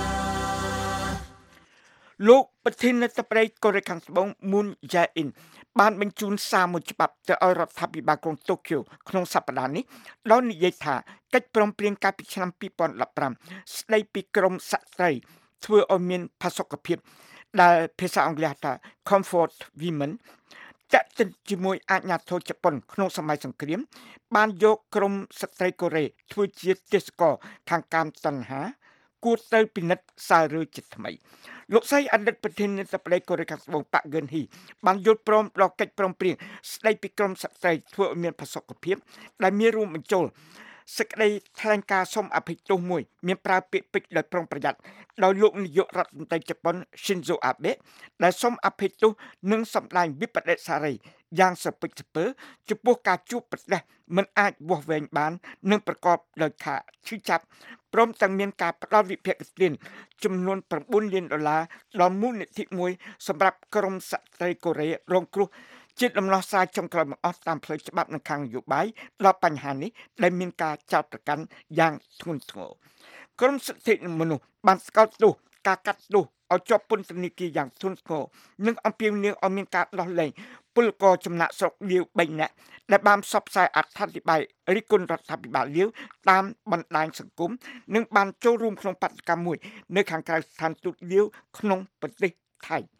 លោកប្រធានាធិបតីកូរ៉េខាងត្បូង Moon Jae-in បានបញ្ជូនសារមួយច្បាប់ទៅឲ្យរដ្ឋាភិបាលក្រុងតូក្យូក្នុងសប្តាហ៍នេះដោយនិយាយថាកិច្ចព្រមព្រៀងកាលពីឆ្នាំ2015ស្ដីពីក្រមសក្តិធ្វើឲ្យមានផាសុកភាពដែលភាសាអង់គ្លេសថា Comfort Women ចាក់ទិនជាមួយអាជ្ញាធរជប៉ុនក្នុងសម័យសង្គ្រាមបានយកក្រមស្ត្រីកូរ៉េធ្វើជាទេសកលខាងកាមតណ្ហាគួរទៅពិនិត្យសាររើជាថ្មីលោកស្រីអតីតប្រធានាធិបតីកូរ៉េខាងត្បូងប៉ាក់ហ្គឹនហ៊ីបានយល់ព្រមដល់កិច្ចព្រមព្រៀងស្ដីពីក្រមស្ត្រីធ្វើឲ្យមានផាសុកភាពដែលមានរួមបញ្ចូលសេចក្តីថ្លែងការណ៍សុំអភ័យទោសមួយមានប្រើពាក្យពេចន៍ដោយប្រុងប្រយ័ត្នដោយលោកនាយករដ្ឋមន្ត្រីជប៉ុន Shinzo Abe ដែលសុំអភ័យទោសនិងសម្ដែងវិបដិសារីយ៉ាងសពិចសពើចំពោះការជួបប្រទះមិនអាចវាស់វែងបាននិងប្រកបដោយការឈឺចាប់ព្រមទាំងមានការផ្ដល់វិភាគទានចំនួន$9 លានដល់មូលនិធិមួយសម្រាប់ក្រមស្ត្រីកូរ៉េរងគ្រោះជាដំណោះស្រាយចុងក្រោយមកអស់តាមផ្លូវច្បាប់និងខាងនយោបាយដល់បញ្ហានេះដែលមានការចោទប្រកាន់យ៉ាងធ្ងន់ធ្ងរក្រមសិទ្ធិមនុស្សបានស្កោតទោសការកាត់ទោសឲ្យជាប់ពន្ធនាគារយ៉ាងធ្ងន់ធ្ងរនិងអំពាវនាវឲ្យមានការដោះលែងពលករចំណាក់ស្រុកលាវ3នាក់ដែលបានផ្សព្វផ្សាយអត្ថាធិប្បាយរិះគន់រដ្ឋាភិបាលលាវតាមបណ្ដាញសង្គមនិងបានចូលរួមក្នុងបដកម្មមួយនៅខាងក្រៅស្ថានទូតលាវក្នុងប្រទេសថៃ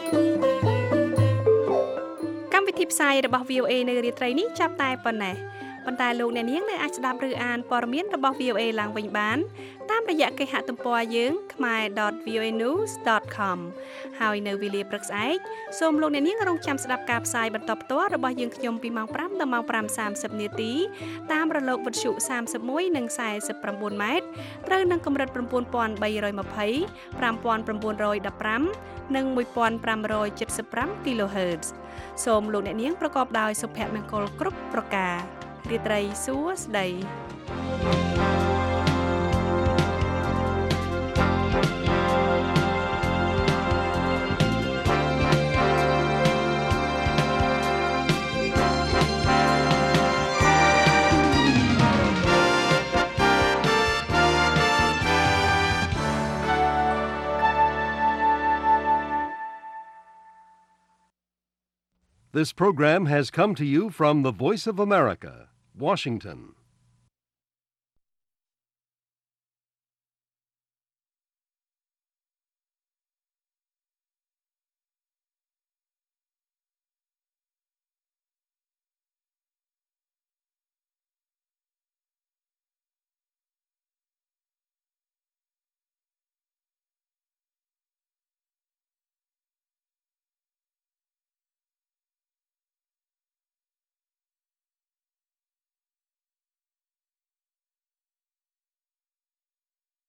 កម្មវិធីផ្សាយរបស់ VOA នៅរាត្រីនេះចាប់តែប៉ុណ្ណេះប៉ុន្តែលោកអ្នកនាងនៅអាចស្ដាប់ឬអានព័ត៌មានរបស់ VOA ឡើងវិញបានតាមរយៈគេហទំព័រយើង khmer.voanews.com ហើយនៅវេលាព្រឹកស្អែកសូមលោកអ្នកនាងរងចាំស្ដាប់ការផ្សាយបន្តផ្ទាល់របស់យើងខ្ញុំពីម៉ោង 5 ដល់ម៉ោង 5:30 នាទីតាមរលកវិទ្យុ31និង49ម៉ែត្រត្រូវនឹងកម្រិត 9320 5915 និង 1575 kHz សូមលោកអ្នកនាងប្រកបដោយសុភមង្គលគ្រប់ប្រការរាត្រីសួស្តី This program has come to you from the Voice of America, Washington.